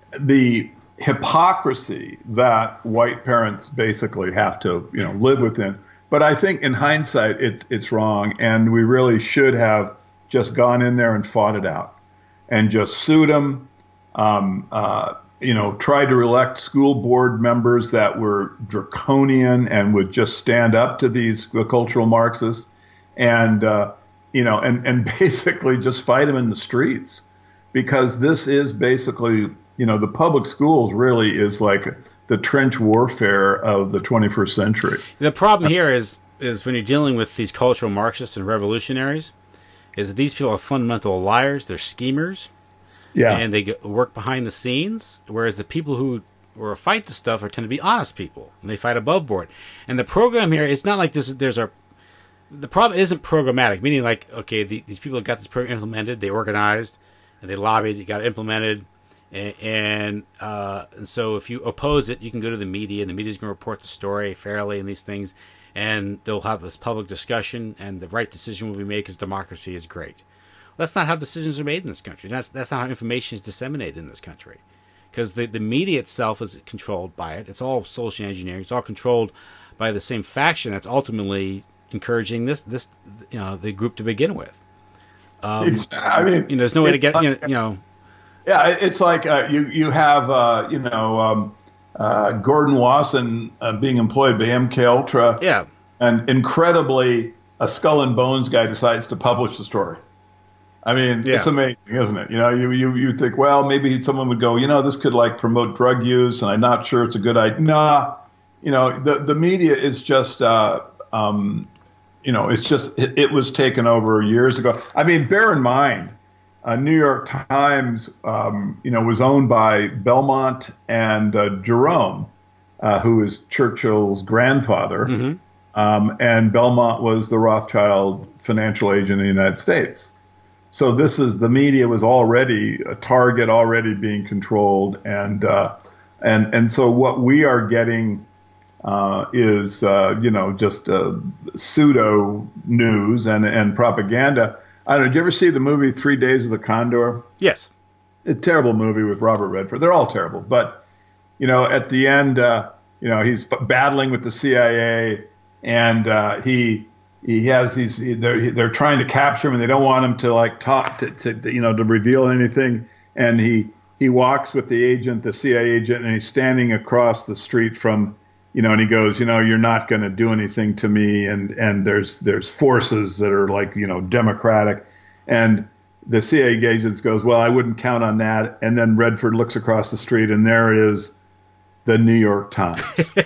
S2: the hypocrisy that white parents basically have to, you know, live within. But I think in hindsight, it, it's wrong. And we really should have just gone in there and fought it out and just sued them. Um, uh, you know, tried to elect school board members that were draconian and would just stand up to these the cultural Marxists, and uh, you know, and and basically just fight them in the streets, because this is basically, you know, the public schools really is like the trench warfare of the twenty-first century.
S1: The problem here is is when you're dealing with these cultural Marxists and revolutionaries, is that these people are fundamental liars. They're schemers. Yeah, and they get, work behind the scenes, whereas the people who or fight the stuff are tend to be honest people, and they fight above board. And the program here, it's not like this. There's a the problem isn't programmatic, meaning like okay, the, these people got this program implemented, they organized, and they lobbied, it got implemented, and and, uh, and so if you oppose it, you can go to the media, and the media's going to report the story fairly and these things, and they'll have this public discussion, and the right decision will be made because democracy is great. That's not how decisions are made in this country. That's that's not how information is disseminated in this country, because the, the media itself is controlled by it. It's all social engineering. It's all controlled by the same faction that's ultimately encouraging this this you know the group to begin with. Um,
S2: it's, I mean,
S1: you know, there's no way to get you know, you know.
S2: Yeah, it's like uh, you you have uh, you know um, uh, Gordon Wasson uh, being employed by M K Ultra.
S1: Yeah,
S2: and incredibly, a Skull and Bones guy decides to publish the story. I mean, yeah. It's amazing, isn't it? You know, you, you you think, well, maybe someone would go, you know, this could like promote drug use, and I'm not sure it's a good idea. Nah, you know, the the media is just, uh, um, you know, it's just it, it was taken over years ago. I mean, bear in mind, uh, New York Times, um, you know, was owned by Belmont and uh, Jerome, uh, who is Churchill's grandfather, mm-hmm. um, and Belmont was the Rothschild financial agent in the United States. So this is the media was already a target, already being controlled, and uh, and and so what we are getting uh, is uh, you know just uh, pseudo news and and propaganda. I don't know. Did you ever see the movie Three Days of the Condor?
S1: Yes.
S2: A terrible movie with Robert Redford. They're all terrible, but you know at the end, uh, you know he's battling with the C I A, and uh, he. He has these. They're they're trying to capture him, and they don't want him to like talk to, to you know to reveal anything. And he he walks with the agent, the C I A agent, and he's standing across the street from, you know, and he goes, you know, you're not going to do anything to me. And and there's there's forces that are like you know democratic, and the C I A agent goes, well, I wouldn't count on that. And then Redford looks across the street, and there is the New York Times.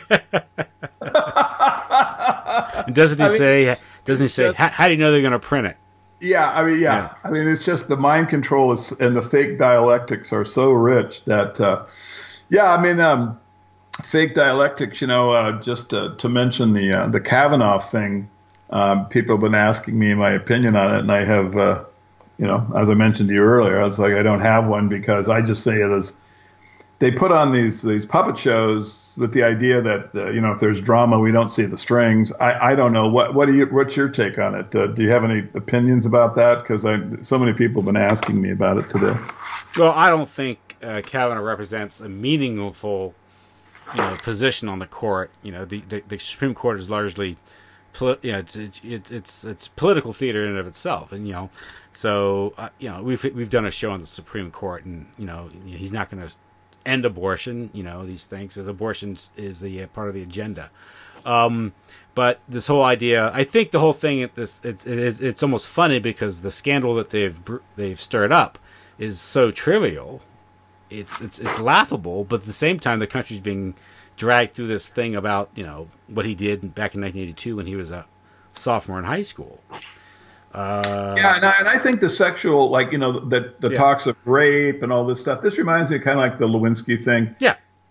S1: Doesn't he
S2: I mean,
S1: say? Doesn't he say?
S2: Just,
S1: how, how do you know they're going to print it?
S2: Yeah, I mean, yeah. yeah, I mean, it's just the mind control is, and the fake dialectics are so rich that, uh, yeah, I mean, um, fake dialectics. You know, uh, just uh, to mention the uh, the Kavanaugh thing, um, people have been asking me my opinion on it, and I have, uh, you know, as I mentioned to you earlier, I was like, I don't have one because I just say it as. They put on these these puppet shows with the idea that uh, you know if there's drama we don't see the strings. I, I don't know what what do you what's your take on it? Uh, do you have any opinions about that? Because I so many people have been asking me about it today.
S1: Well, I don't think uh, Kavanaugh represents a meaningful you know position on the court. You know the, the, the Supreme Court is largely poli- you know, it's, it's it's it's political theater in and of itself, and you know so uh, you know we've we've done a show on the Supreme Court, and you know he's not going to end abortion, you know, these things, as abortion is the uh, part of the agenda. Um, but this whole idea, I think the whole thing, this it's it's, it's almost funny because the scandal that they've they've stirred up is so trivial, it's it's it's laughable. But at the same time, the country's being dragged through this thing about you know what he did back in nineteen eighty-two when he was a sophomore in high school. Uh,
S2: yeah, and I, and I think the sexual, like, you know, the, the
S1: yeah.
S2: talks of rape and all this stuff, this reminds me kind of like the Lewinsky thing.
S1: Yeah.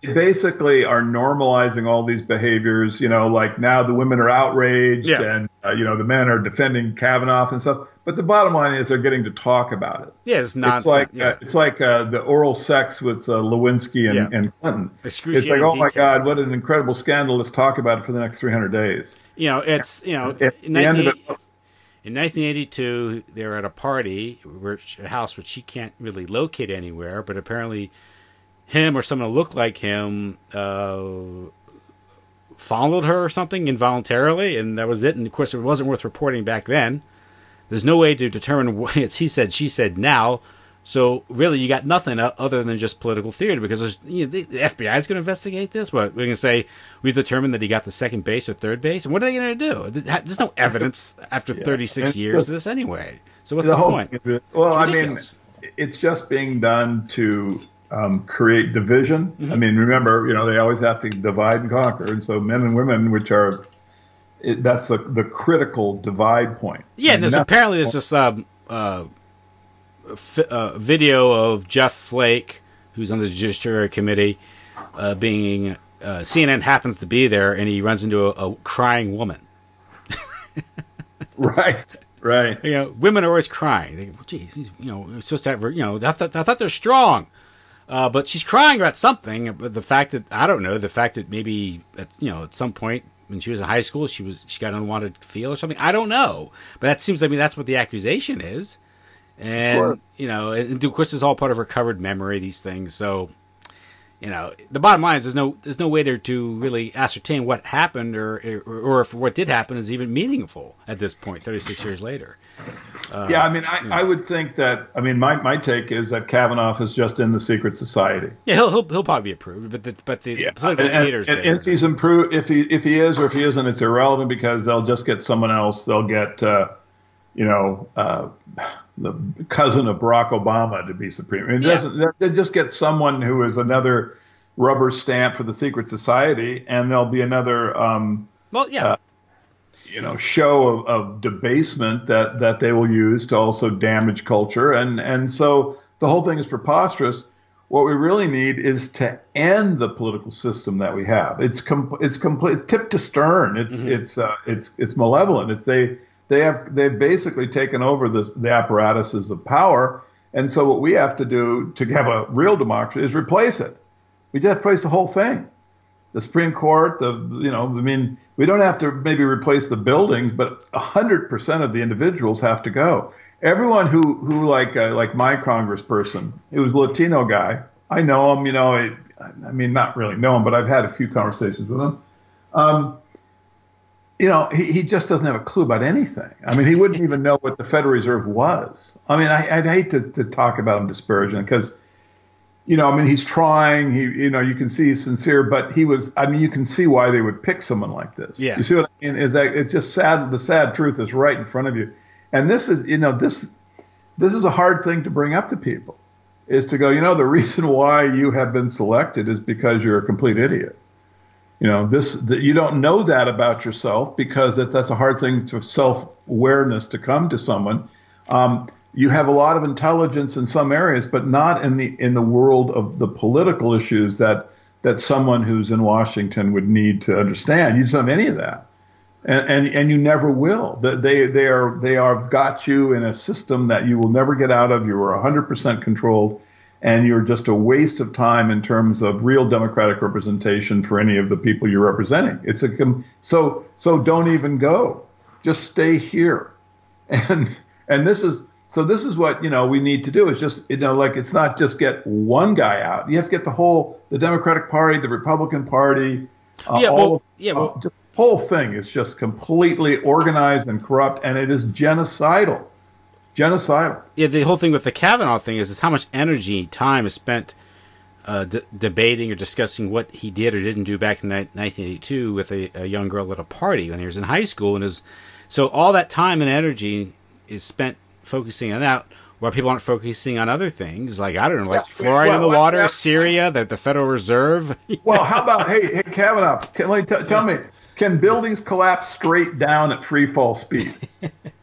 S2: they basically are normalizing all these behaviors. You know, like now the women are outraged,
S1: Yeah.
S2: and uh, you know the men are defending Kavanaugh and stuff. But the bottom line is they're getting to talk about it.
S1: Yeah, it's nonsense.
S2: It's like
S1: yeah.
S2: uh, it's like uh, the oral sex with uh, Lewinsky and,
S1: Yeah.
S2: and Clinton. It's like,
S1: Excruciating
S2: oh my
S1: detail.
S2: God, what an incredible scandal! Let's talk about it for the next three hundred days.
S1: You know, it's you know,
S2: At
S1: in,
S2: the end of
S1: 19,
S2: it,
S1: in nineteen eighty-two, they were at a party, which a house which she can't really locate anywhere, but apparently, him or someone who looked like him uh, followed her or something involuntarily, and that was it. And of course, it wasn't worth reporting back then. There's no way to determine what it's he said, she said now. So really, you got nothing other than just political theater because there's, you know, the, the F B I is going to investigate this. What we're going to say? We've determined that he got the second base or third base, and what are they going to do? There's no evidence after
S2: Yeah.
S1: thirty-six
S2: It's
S1: years
S2: just-
S1: of this anyway. So what's
S2: the
S1: the,
S2: whole
S1: point?
S2: thing is- well, I mean,
S1: ridiculous.
S2: it's just being done to um, create division.
S1: Mm-hmm.
S2: I mean, remember, you know, they always have to divide and conquer, and so men and women, which are it, that's the the critical divide point.
S1: Yeah, and there's
S2: And
S1: apparently there's this um, uh, f- uh, video of Jeff Flake, who's on the Judiciary Committee, uh, being uh, C N N happens to be there, and he runs into a, a crying woman.
S2: right, right.
S1: You know, women are always crying. They, well, geez, he's, you know, we're supposed to have her. You know, I thought, I thought they're strong, uh, but she's crying about something. But the fact that I don't know, the fact that maybe at, you know at some point when she was in high school, she was she got unwanted feel or something. I don't know, but that seems. I mean, that's what the accusation is, and you know, and of course, it's all part of her covered memory. These things, so. You know, the bottom line is there's no there's no way there to really ascertain what happened or, or or if what did happen is even meaningful at this point, thirty-six years later. Uh,
S2: yeah, I mean, I, I would think that. I mean, my, my take is that Kavanaugh is just in the secret society.
S1: Yeah, he'll he'll, he'll probably be approved, but the but the
S2: Yeah.
S1: political
S2: and,
S1: theater's
S2: and,
S1: there.
S2: and if he's improved, if he if he is or if he isn't, it's irrelevant because they'll just get someone else. They'll get, uh, you know, uh, the cousin of Barack Obama to be supreme. I mean, it
S1: Yeah.
S2: doesn't. They just get someone who is another rubber stamp for the secret society, and there'll be another. Um,
S1: well, yeah.
S2: uh, you know, show of, of debasement that, that they will use to also damage culture. And, and so the whole thing is preposterous. What we really need is to end the political system that we have. It's com- it's complete tip to stern. It's mm-hmm. it's uh, it's it's malevolent. It's they they have they've basically taken over the the apparatuses of power. And so what we have to do to have a real democracy is replace it. We just replace the whole thing. The Supreme Court, the you know, I mean, we don't have to maybe replace the buildings, but a hundred percent of the individuals have to go. Everyone who who like uh, like my congressperson, he was a Latino guy. I know him, you know. I, I mean, not really know him, but I've had a few conversations with him. Um, you know, he, he just doesn't have a clue about anything. I mean, he wouldn't even know what the Federal Reserve was. I mean, I, I'd hate to, to talk about him disparaging because. You know, I mean, he's trying. He, you know, you can see he's sincere, but he was. I mean, you can see why they would pick someone like this.
S1: Yeah.
S2: You see what I mean? Is that it's just sad. The sad truth is right in front of you, and this is, you know, this this is a hard thing to bring up to people, is to go, you know, the reason why you have been selected is because you're a complete idiot. You know, this that you don't know that about yourself because that, that's a hard thing to self-awareness to come to someone. Um, You have a lot of intelligence in some areas, but not in the in the world of the political issues that that someone who's in Washington would need to understand. You don't have any of that, and and, and you never will. They they are they are got you in a system that you will never get out of. You are one hundred percent controlled, and you're just a waste of time in terms of real democratic representation for any of the people you're representing. It's a so so don't even go. Just stay here, and and this is. So this is what, you know, we need to do is just, you know, like it's not just get one guy out. You have to get the whole, the Democratic Party, the Republican Party, uh,
S1: yeah,
S2: all
S1: well,
S2: of,
S1: yeah, well,
S2: uh, just the whole thing is just completely organized and corrupt, and it is genocidal. Genocidal.
S1: Yeah, the whole thing with the Kavanaugh thing is, is how much energy, time is spent uh, d- debating or discussing what he did or didn't do back in nineteen eighty-two with a, a young girl at a party when he was in high school. And is so all that time and energy is spent focusing on that, while people aren't focusing on other things, like, I don't know, like
S2: Yeah,
S1: fluoride
S2: well,
S1: in the
S2: well,
S1: water,
S2: yeah.
S1: Syria, the, the Federal Reserve.
S2: Well, how about, hey, hey, Kavanaugh, can, like, t- tell me, can buildings collapse straight down at free fall speed?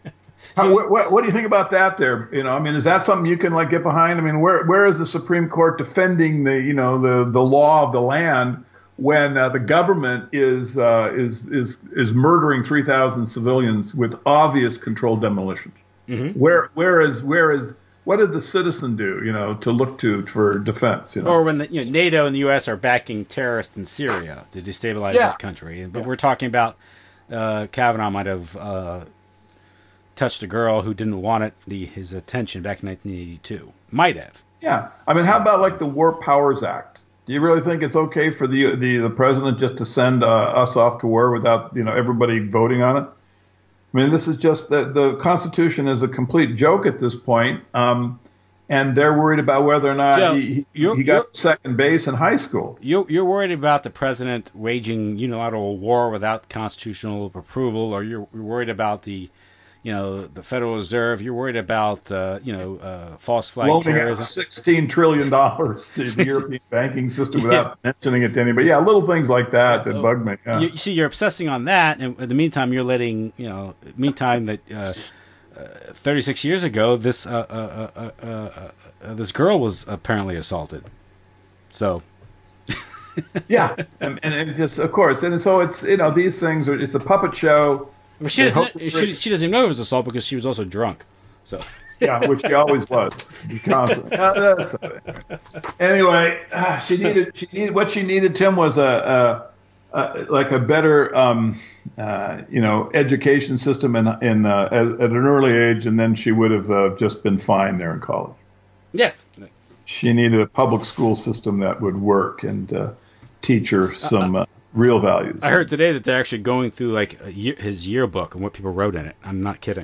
S2: How,
S1: So,
S2: what, what, what do you think about that? There, you know, I mean, is that something you can like get behind? I mean, where where is the Supreme Court defending the you know the the law of the land when uh, the government is uh, is is is murdering three thousand civilians with obvious controlled demolitions?
S1: mm-hmm.
S2: Where where is where is what did the citizen do? You know, to look to for defense. You know?
S1: Or when the, you know, NATO and the U S are backing terrorists in Syria to destabilize
S2: Yeah.
S1: that country. But
S2: Yeah.
S1: we're talking about uh, Kavanaugh might have uh, touched a girl who didn't want it, the, his attention back in nineteen eighty-two. Might have.
S2: Yeah, I mean, how about like the War Powers Act? Do you really think it's okay for the the, the president just to send uh, us off to war without you know everybody voting on it? I mean, this is just the the Constitution is a complete joke at this point, um, and they're worried about whether or not
S1: Joe,
S2: he, he,
S1: you're-
S2: he
S1: you're-
S2: got second base in high school.
S1: You're, you're worried about the president waging unilateral war without constitutional approval, or you're, you're worried about the, you know, the Federal Reserve. You're worried about, uh, you know, uh, false flag
S2: Loaning out
S1: terrorism.
S2: sixteen trillion dollars to the European banking system without mentioning it to anybody. Yeah, little things like that that bug me. Yeah.
S1: You, you see, you're obsessing on that, and in the meantime, you're letting, you know, meantime that uh, uh, thirty-six years ago, this uh, uh, uh, uh, uh, uh, this girl was apparently assaulted. So,
S2: Yeah, and, and it just of course, and so it's you know these things are it's a puppet show.
S1: well, she
S2: They
S1: doesn't.
S2: hope-
S1: She, she doesn't even know it was assault because she was also drunk. So,
S2: Yeah, which she always was, constantly. Uh, that's, anyway, uh, she needed she needed what she needed. Tim was a, a, a like a better um, uh, you know education system in in uh, at, at an early age, and then she would have uh, just been fine there in college.
S1: yes.
S2: She needed a public school system that would work and uh, teach her some uh, real values.
S1: I heard today that they're actually going through like a year, his yearbook and what people wrote in it. I'm not kidding.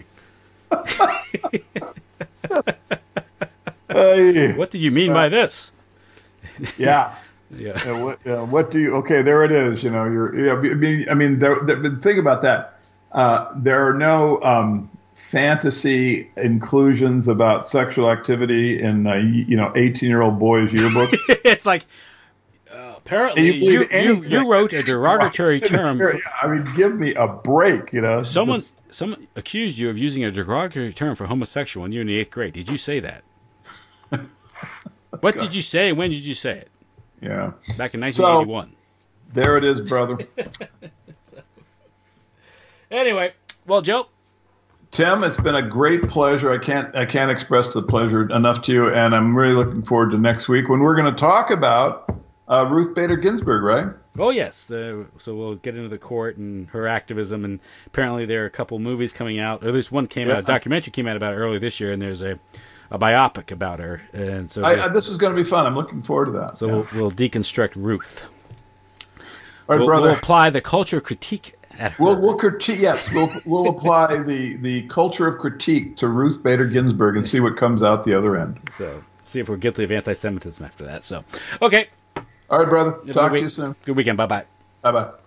S2: Uh,
S1: What do you mean by this?
S2: yeah.
S1: Yeah.
S2: Uh, what, uh, what do you? Okay, there it is. You know, you're. Yeah, I mean, I mean, there, there, think about that. Uh, there are no um, fantasy inclusions about sexual activity in uh, you know eighteen-year-old boys' yearbook.
S1: It's like uh, apparently
S2: Can you
S1: you,
S2: believe
S1: you,
S2: anything?
S1: you wrote a derogatory
S2: Sitting
S1: term.
S2: here, yeah, I mean, give me a break. You know,
S1: Someone
S2: Just-
S1: someone accused you of using a derogatory term for homosexual when you were in the eighth grade. Did you say that? What did you say? When did you say it?
S2: yeah.
S1: Back in nineteen eighty-one.
S2: There it is, brother.
S1: Anyway, well, Joe,
S2: Tim, it's been a great pleasure. I can't I can't express the pleasure enough to you, and I'm really looking forward to next week when we're going to talk about uh, Ruth Bader Ginsburg, right?
S1: oh yes, uh, so we'll get into the court and her activism, and apparently there are a couple movies coming out, or at least one came
S2: Yeah.
S1: out, a documentary came out about it early this year, and there's a, a biopic about her, and so
S2: I, I, this is going to be fun. I'm looking forward to that.
S1: so
S2: Yeah.
S1: we'll, we'll deconstruct Ruth.
S2: All right,
S1: We'll,
S2: brother.
S1: we'll apply the culture critique at her.
S2: We'll, we'll critique. Yes, we'll we'll apply the the culture of critique to Ruth Bader Ginsburg and see what comes out the other end.
S1: So see if we're guilty of anti-Semitism after that. So, okay.
S2: All right, brother.
S1: Have a
S2: Talk
S1: good
S2: to you
S1: week-
S2: soon.
S1: Good weekend. Bye bye.
S2: Bye bye.